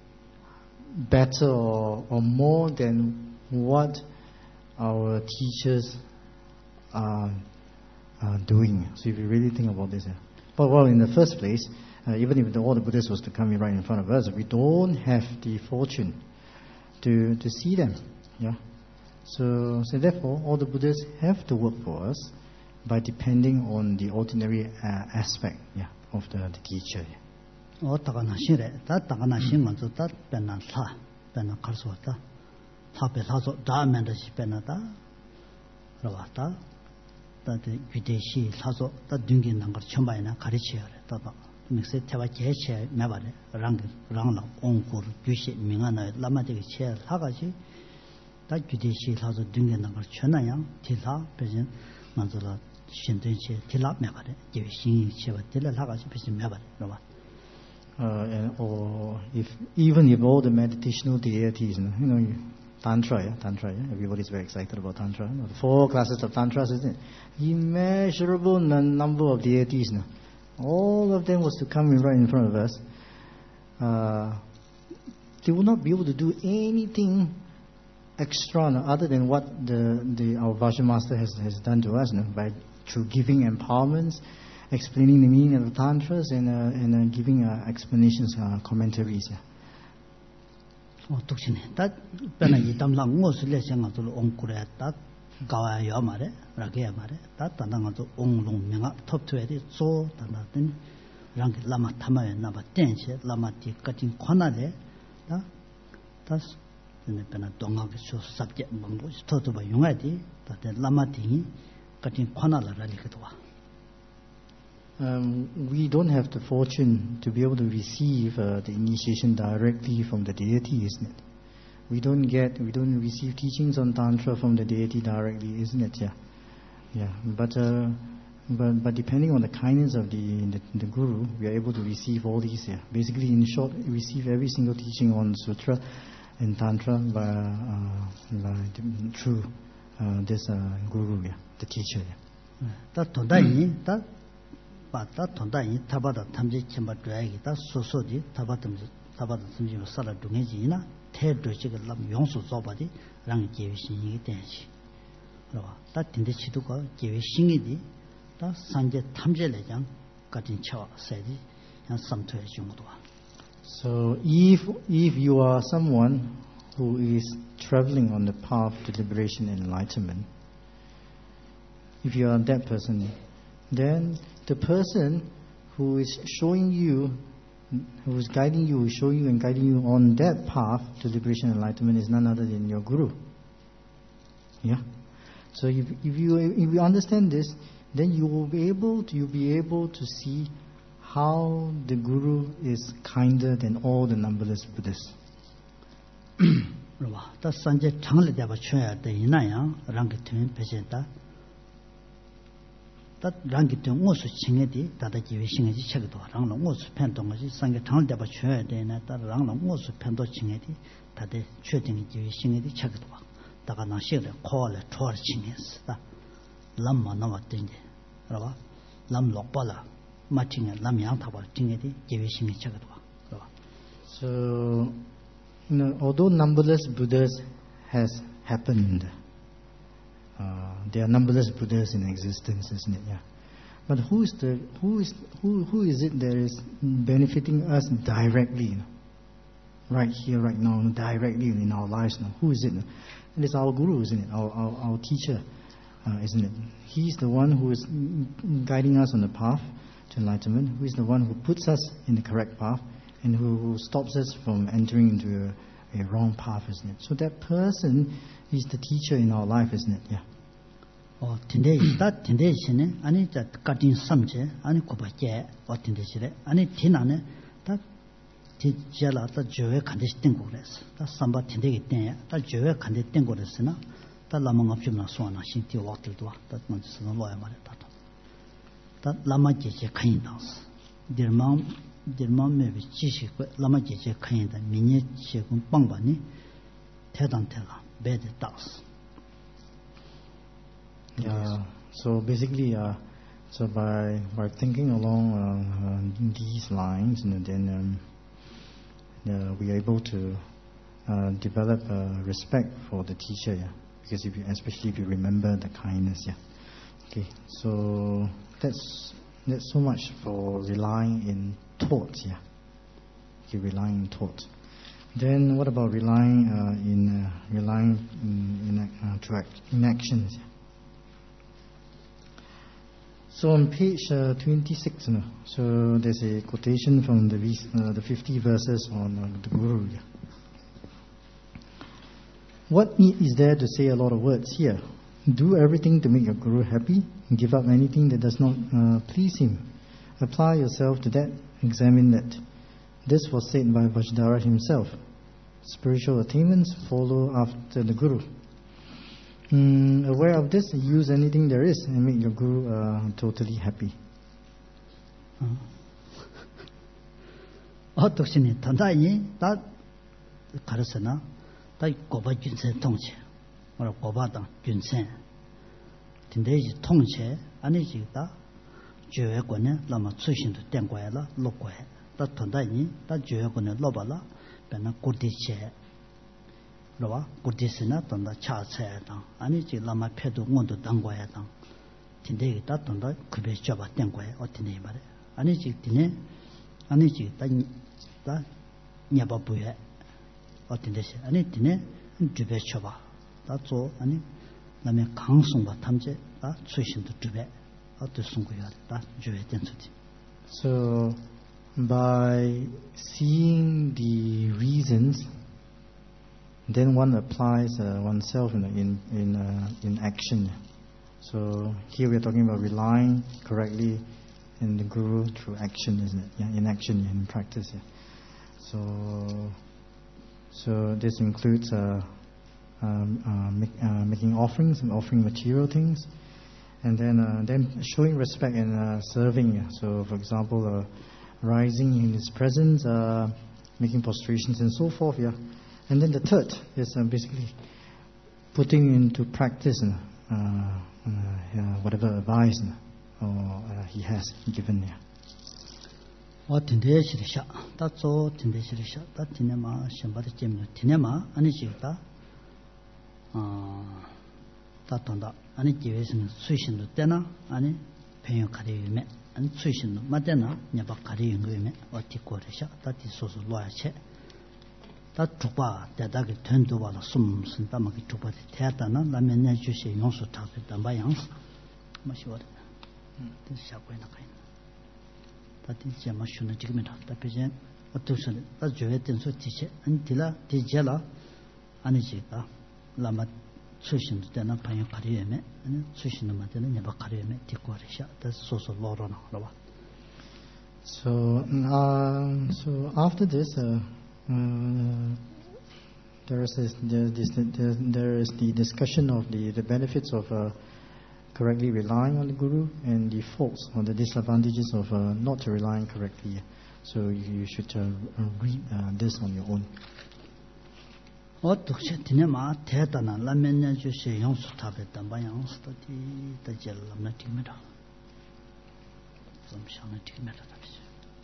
better or, or more than what our teachers are, are doing. So if you really think about this, yeah. But well, in the first place, uh, even if the, all the Buddhists was to come right in front of us, we don't have the fortune to to see them, yeah. So, so therefore, all the Buddhists have to work for us by depending on the ordinary uh, aspect, yeah, of the, the teacher. Oh, takana shire, ta takana shingan zu ta penna sa, penna karso ta, ta pe sa so da menda shi penna ta, rawa ta, ta de yudeshi sa so ta dungin nangar chombaina karichiya re, ta ta. 믹스 태와 제체 매바래 랑 랑랑 온고르 규시 명하나 라마데게 체 하가지 다 규대시 사서 등견한 걸 전화양 딜라 배진 만들어 신den체 딜라 매바래 제 신이 체와 딜라 하가지 배진 매바래 봐. Uh, and or if even if all the meditational deities, you know, tantra, yeah, tantra, yeah, everybody's very excited about tantra. You know, the four classes of tantra, isn't it? Immeasurable number of deities, you know. All of them was to come in right in front of us. Uh, they would not be able to do anything extra no, other than what the, the our Vajra master has, has done to us, no, by through giving empowerments, explaining the meaning of the tantras, and uh, and uh, giving uh, explanations, uh, commentaries. Yeah. Oh, tukshine. That pena itam lang ngos le senga tu ongkure that gawa yo mare, rage mare. That tanang tu onglong menga top to edi so tanatin rang lama tamaye na ba tenche lama ti katin khona le. Da tas ne pena donga ke so subject mangbo to to ba yunga di ta de lama ti katin khona la rali ketwa. Um, we don't have the fortune to be able to receive uh, the initiation directly from the deity, isn't it? We don't get, we don't receive teachings on tantra from the deity directly, isn't it? Yeah, yeah. But uh, but but depending on the kindness of the, the the guru, we are able to receive all these. Yeah, basically, in short, we receive every single teaching on sutra and tantra by, uh, by through uh, this uh, guru, yeah, the teacher. Yeah. That todai that. 바다 돈다이 타바다 탐지 쳔바 드라이기다 소소디 타바듬 타바다 탐지로 살아 동해지나 태도지가 람 용수 조바디 랑 계위신이 된시 그러와 다 딘데 치도가 계위신이디 다 산제 탐제래장 같은 쳐 세디 한 삼토의 정도와. So if if you are someone who is traveling on the path to liberation and enlightenment, if you are that person, then the person who is showing you, who is guiding you, showing you and guiding you on that path to liberation and enlightenment is none other than your guru. Yeah. So if if you if you understand this, then you will be able to you'll be able to see how the guru is kinder than all the numberless Buddhists. 그러봐. 다 산제 장을 잡아 쳐야 돼 이나야 랑게 되면 배제다. 다 랑기 때 무엇을 칭해디 다다 기회 칭해지 책도 랑로 무엇을 편도 것이 상게 장을 잡아 줘야 되나 다 랑로 무엇을 편도 칭해디 다들 최적인 기회 칭해디 책도 봐 다가 나 시를 코를 초를 칭했어 다 람마 나왔던데 알아봐 람 lok발라 마칭에 람양 타버 칭해디 기회 칭해 책도 봐 알아봐. So, you know, although numberless Buddhas has happened, Uh, there are numberless Buddhas in existence, isn't it? Yeah. But who is the who is who who is it that is benefiting us directly, you know? Right here, right now, directly in our lives now? Who is it? And it's our guru, isn't it? Our our, our teacher, uh, isn't it? He's the one who is guiding us on the path to enlightenment. Who is the one who puts us in the correct path and who, who stops us from entering into a, a wrong path, isn't it? So that person is the teacher in our life, isn't it? Yeah. 어, 딘데 다 딘데시네 아니 자 까진 삼제 아니 고바제 어 딘데시래 아니 딘안에 다 디젤라 다 조에 간데시 땡고 그랬어 다 삼바 딘데기 땡야 다 조에 간데 땡고 그랬으나 다 라망 없지나 소나 신티 와들도 다 먼저 쓰는 거야 말이야 다 다 라마 제제 칸이다스 dirmam dirmam me ji shi ko lama je je khan da minye che gun pang ba ni te dang te ga be de das. Yeah, so basically uh so by by thinking along uh, uh, these lines, and then um, uh, we are able to uh, develop uh, respect for the teacher, yeah, because if you, especially if you remember the kindness, yeah. Okay, so that's that's so much for relying in thought, yeah. Okay, relying in thought. Then what about relying uh, in uh, relying in, in, uh, to act, in actions? Yeah? So on page uh, twenty-six, no, so there's a quotation from the uh, the fifty verses on uh, the Guru. Yeah. What need is there to say a lot of words here? Do everything to make your Guru happy. Give up anything that does not uh, please him. Apply yourself to that. Examine that. This was said by Vajradhara himself. Spiritual attainments follow after the Guru. Mm, aware of this, use anything there is and make your Guru uh, totally happy. 어떻게 단단히 다 가르쳐나 다 고바 준세 통치 뭐라 고바당 준세 근데지 통치 아니지 다 교회권에 라마 출신도 된 거야라 lokwe 다 단단히 다 교회권에 로바라 배나 고디체 로와 고디스나 단다 차차야당 아니지 라마 패도 원도 단 거야당 근데 다 단다 그배 잡아 된 거야 어떻게 말해 아니지 디네 아니지 다 다 냐바부에 어떤 데서 아니 디네 주배 쳐봐 다조 아니 남의 강성과 탐제 다 출신도 주배 어떤 송구야 다 주배 된소지. So by seeing the reasons, then one applies uh, oneself in in in, uh, in action. So here we are talking about relying correctly in the Guru through action, isn't it? Yeah, in action, in practice. Yeah. So, so this includes uh, um, uh, make, uh, making offerings and offering material things, and then uh, then showing respect and uh, serving. Yeah. So, for example, uh, rising in his presence, uh, making prostrations, and so forth. Yeah. And then the third is uh, basically putting into practice uh, uh, uh, whatever advice uh, or uh, he has given. Yeah. 어 딘데시리샤 다조 딘데시리샤 다 디네마 셴바데 젬노 디네마 아니지다 어 다던다 아니 기회스는 수신도 때나 아니 배경 가리유메 아니 수신도 맞대나 냐바 가리유메 어디 거래샤 다디 소소 로야체 다 주바 대다게 된도 봐라 숨슨 담하게 주바데 대다나 라면내 주시 용수 타게 담바 양스 마시워데 음 샤고이나 가이 다티 제마 슈나 지금이다 답변 어떻게 다 줘야 된 소티체 안딜라 디젤라 아니지가 라마 출신도 되나 방역 가리에메 아니 출신도 맞는 예바 가리에메 디코르샤 다 소소 로로나 로바. So um, so after this uh, uh, there is this, there, this, there, there is the discussion of the, the benefits of uh, correctly relying on the Guru and the faults or the disadvantages of uh, not relying correctly. So you, you should uh, read uh, this on your own. 어떻게 되냐마 대단한 라면내 주시 용수 탑했던 방향스터디 다젤람나 틱메다 좀 샤나 틱메다 답시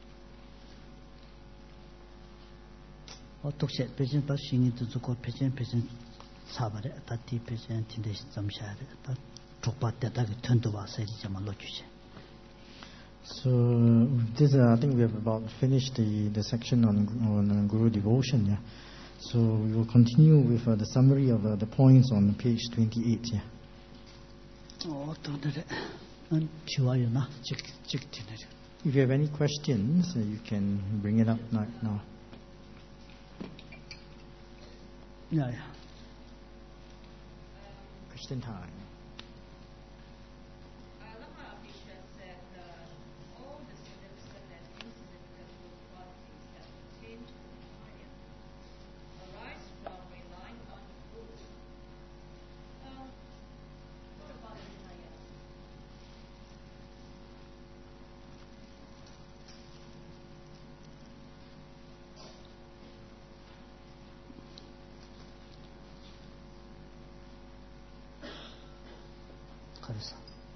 어떻게 배진 다 신이도 주고 배진 배진 사바래 다티 배진 틴데시 좀 샤래 다 족받대다게 턴도 와서 이제 말로 주지. So with this uh, I think we have about finished the the section on on uh, Guru devotion. Yeah. So we will continue with uh, the summary of uh, the points on page twenty-eight. Yeah. 어, 또들에 난 좋아요나 직직티네. If you have any questions, uh, you can bring it up right now. 야야. Question time.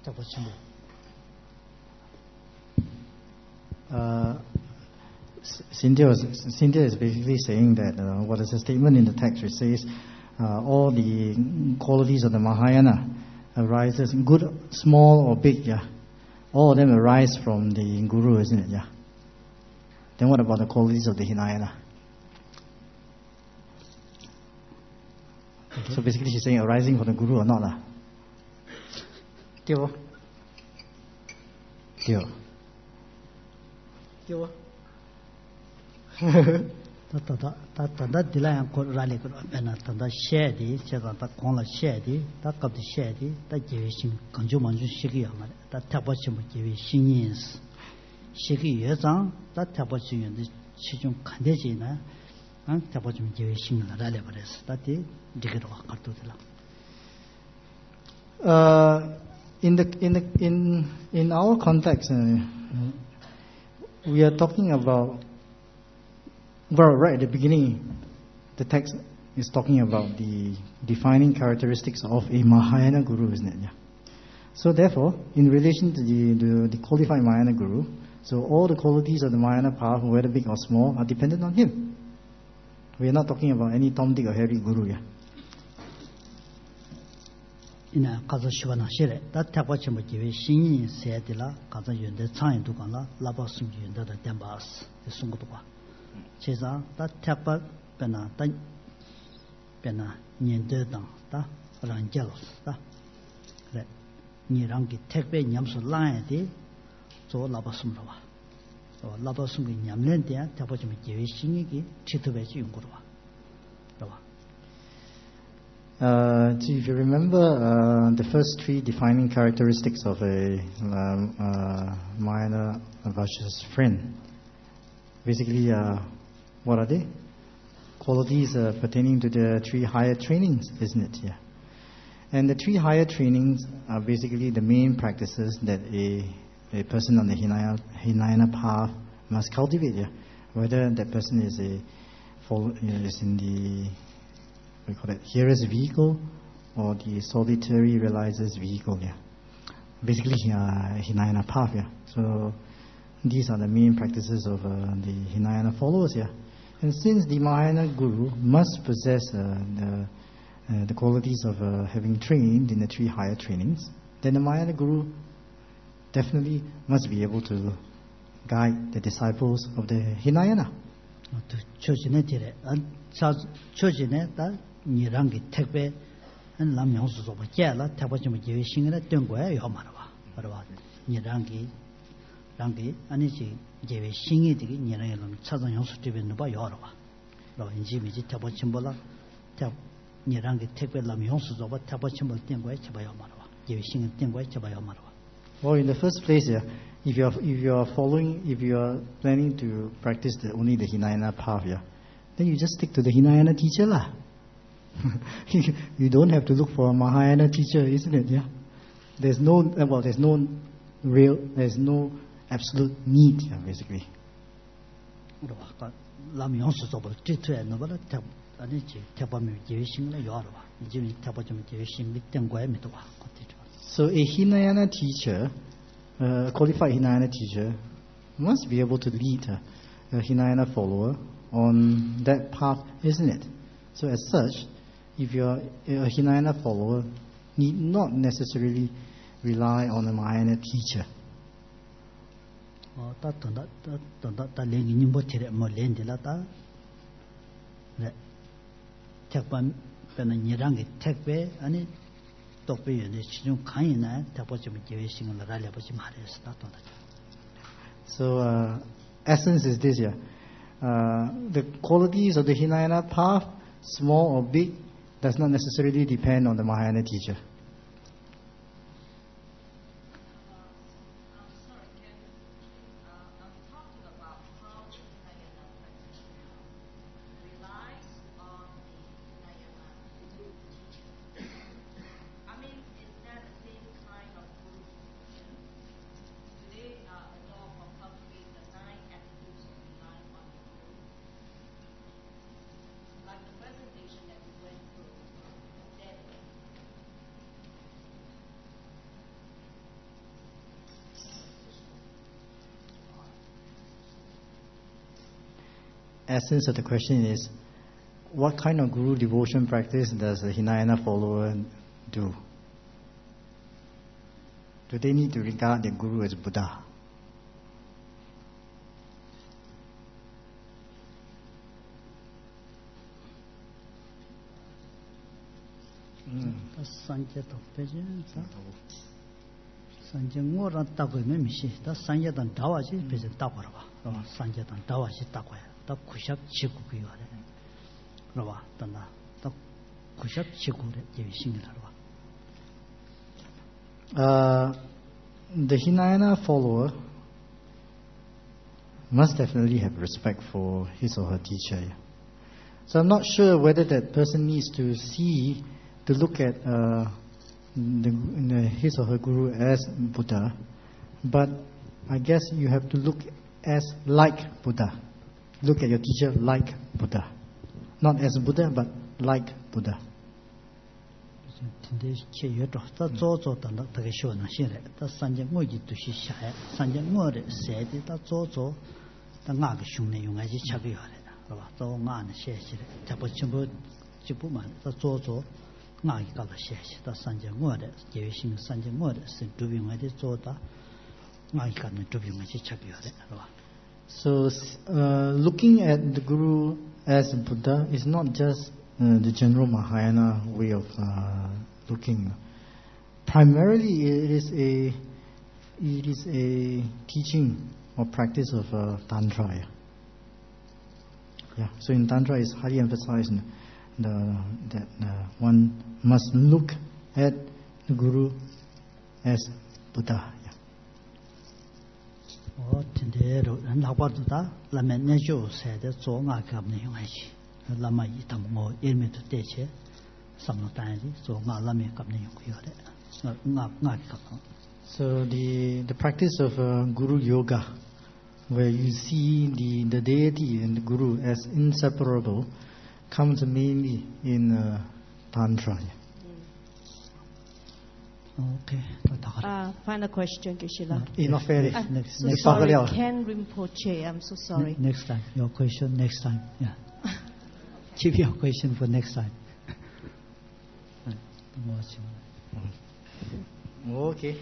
Tapa Chimbo. Uh, Cynthia, was, Cynthia is basically saying that uh, what is the statement in the text which says uh, all the qualities of the Mahayana arises, good, small or big, yeah. All of them arise from the Guru, isn't it? Yeah. Then what about the qualities of the Hinayana? Okay. So basically she's saying arising from the Guru or not lah? Tio. Tio. Tio. Tata tata dilayang ko rally ko bena tanda shedi chega ta kongla shedi ta kapti shedi ta jewe sing kanju manju shigi yamare ta tapa chimo jewe singyin shigi yezang ta tapa chimo de chijung kandeji na an tapa chimo jewe sing la rally bares ta ti digero kartu dila. Uh in the in the in in our context uh, mm-hmm. we are talking about. Well, right at the beginning, the text is talking about the defining characteristics of a Mahayana Guru, isn't it? Yeah. So therefore, in relation to the, the, the qualified Mahayana Guru, so all the qualities of the Mahayana path, whether big or small, are dependent on him. We are not talking about any Tom, Dick or Harry Guru. Yeah. Ina kaza shivana shire, da takwa chimbo jiwe shinyin sayadila, kaza yunde chanyin dukana, laba sungi yunde da denbaas, sungu dukwa. Cheza ta takpa pena ta pena nyende dang ta rangjalos ta le ni rangi tekpe nyamsu lae de zo labasum rawa so labasum gi nyamlen de takpa chim jewe shingi gi chitube ji yungurwa rawa. Uh, so if you remember uh, the first three defining characteristics of a um, uh, Mahayana Vaishya's friend, basically, uh, what are they? Qualities uh, pertaining to the three higher trainings, isn't it? Yeah. And the three higher trainings are basically the main practices that a a person on the Hinayana, Hinayana path must cultivate. Yeah. Whether that person is a follow, is in the we call it hearer's vehicle or the solitary realizer's vehicle. Yeah. Basically, uh, Hinayana path. Yeah. So these are the main practices of uh, the Hinayana followers here. And since the Mahayana Guru must possess uh, the, uh, the qualities of uh, having trained in the three higher trainings, then the Mahayana Guru definitely must be able to guide the disciples of the Hinayana. 랑기 아니지 제외 신이 되게 니랑이랑 차선 영수 되는 바 여러와. 로 인지미지 타버침볼라 타 니랑기 택배람 영수 줘봐 타버침볼 땡고에 쳐봐요 말아와. 제외 신이 땡고에 쳐봐요 말아와. Well, in the first place, yeah, if you are if you are following, if you are planning to practice the, only the Hinayana path, yeah, then you just stick to the Hinayana teacher lah. you, you don't have to look for a Mahayana teacher, isn't it? Yeah. There's no well, there's no real, there's no absolute need, yeah, basically. So a Hinayana teacher, a qualified Hinayana teacher, must be able to lead a, a Hinayana follower on that path, isn't it? So as such, if you're a Hinayana follower, need not necessarily rely on a Mahayana teacher. 어 따뜻다 따뜻다 따 랭이님 버티래 뭐 렌딜라다 네 택반 배는 이랑게 택배 아니 똑배연의 지중 강이나 택보좀 계획식을 알아 보지 말했어 따뜻다. So uh, essence is this, yeah. Uh, the qualities of the Hinayana path, small or big, does not necessarily depend on the Mahayana teacher. essence of the question is, what kind of guru devotion practice does the Hinayana follower do? Do they need to regard their guru as Buddha? 다 산제도 배제 다 산제 뭐라 따고 매미시 다 산제단 다와지 배제 따고라 봐. 어 산제단 다와지 따고야. 다 구샵 지구 그요래. 그러봐. 단다. 다 구샵 지구래 예신이라 봐. Uh, the Hinayana follower must definitely have respect for his or her teacher. Yeah? So I'm not sure whether that person needs to see, to look at uh, the, the, his or her guru as Buddha, but I guess you have to look as like Buddha. Look at your teacher like Buddha. Not as Buddha, but like Buddha. 근데 제여도 다 조조단다 되게 쉬워나 신래 다 산제 뭐지 뜻이 샤야 산제 뭐를 세디 다 조조 다 나가 흉내 용하지 차비야 그래봐 또 나는 셰시래 잡고 전부 지부만 다 조조 나기 가서 셰시 다 산제 뭐를 제외신 산제 뭐를 스 두빙하지 조다 나기 가는 두빙하지 차비야 그래봐. So uh, looking at the guru as Buddha is not just Uh, the general Mahayana way of uh, looking. Primarily, it is a it is a teaching or practice of uh, Tantra. Yeah. yeah. So in Tantra, it's highly emphasized the, that uh, one must look at the Guru as Buddha. Oh, today, 나빠도다 라면 내줘 세대 조가 갑네 형아지. lama itam ngo irme tu teche samno tani so nga lame kapne yung yore nga nga kap. So the the practice of uh, guru yoga, where you see the the deity and the guru as inseparable, comes mainly in uh, Tantra. Okay. Uh, final question, Geshe-la. Enough, very. Uh, next, so next sorry, Ken Rinpoche. I'm so sorry. Ne- next time, your question next time. Yeah. Keep your question for next time. Okay.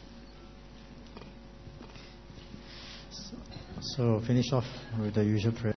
So, so finish off with the usual prayer.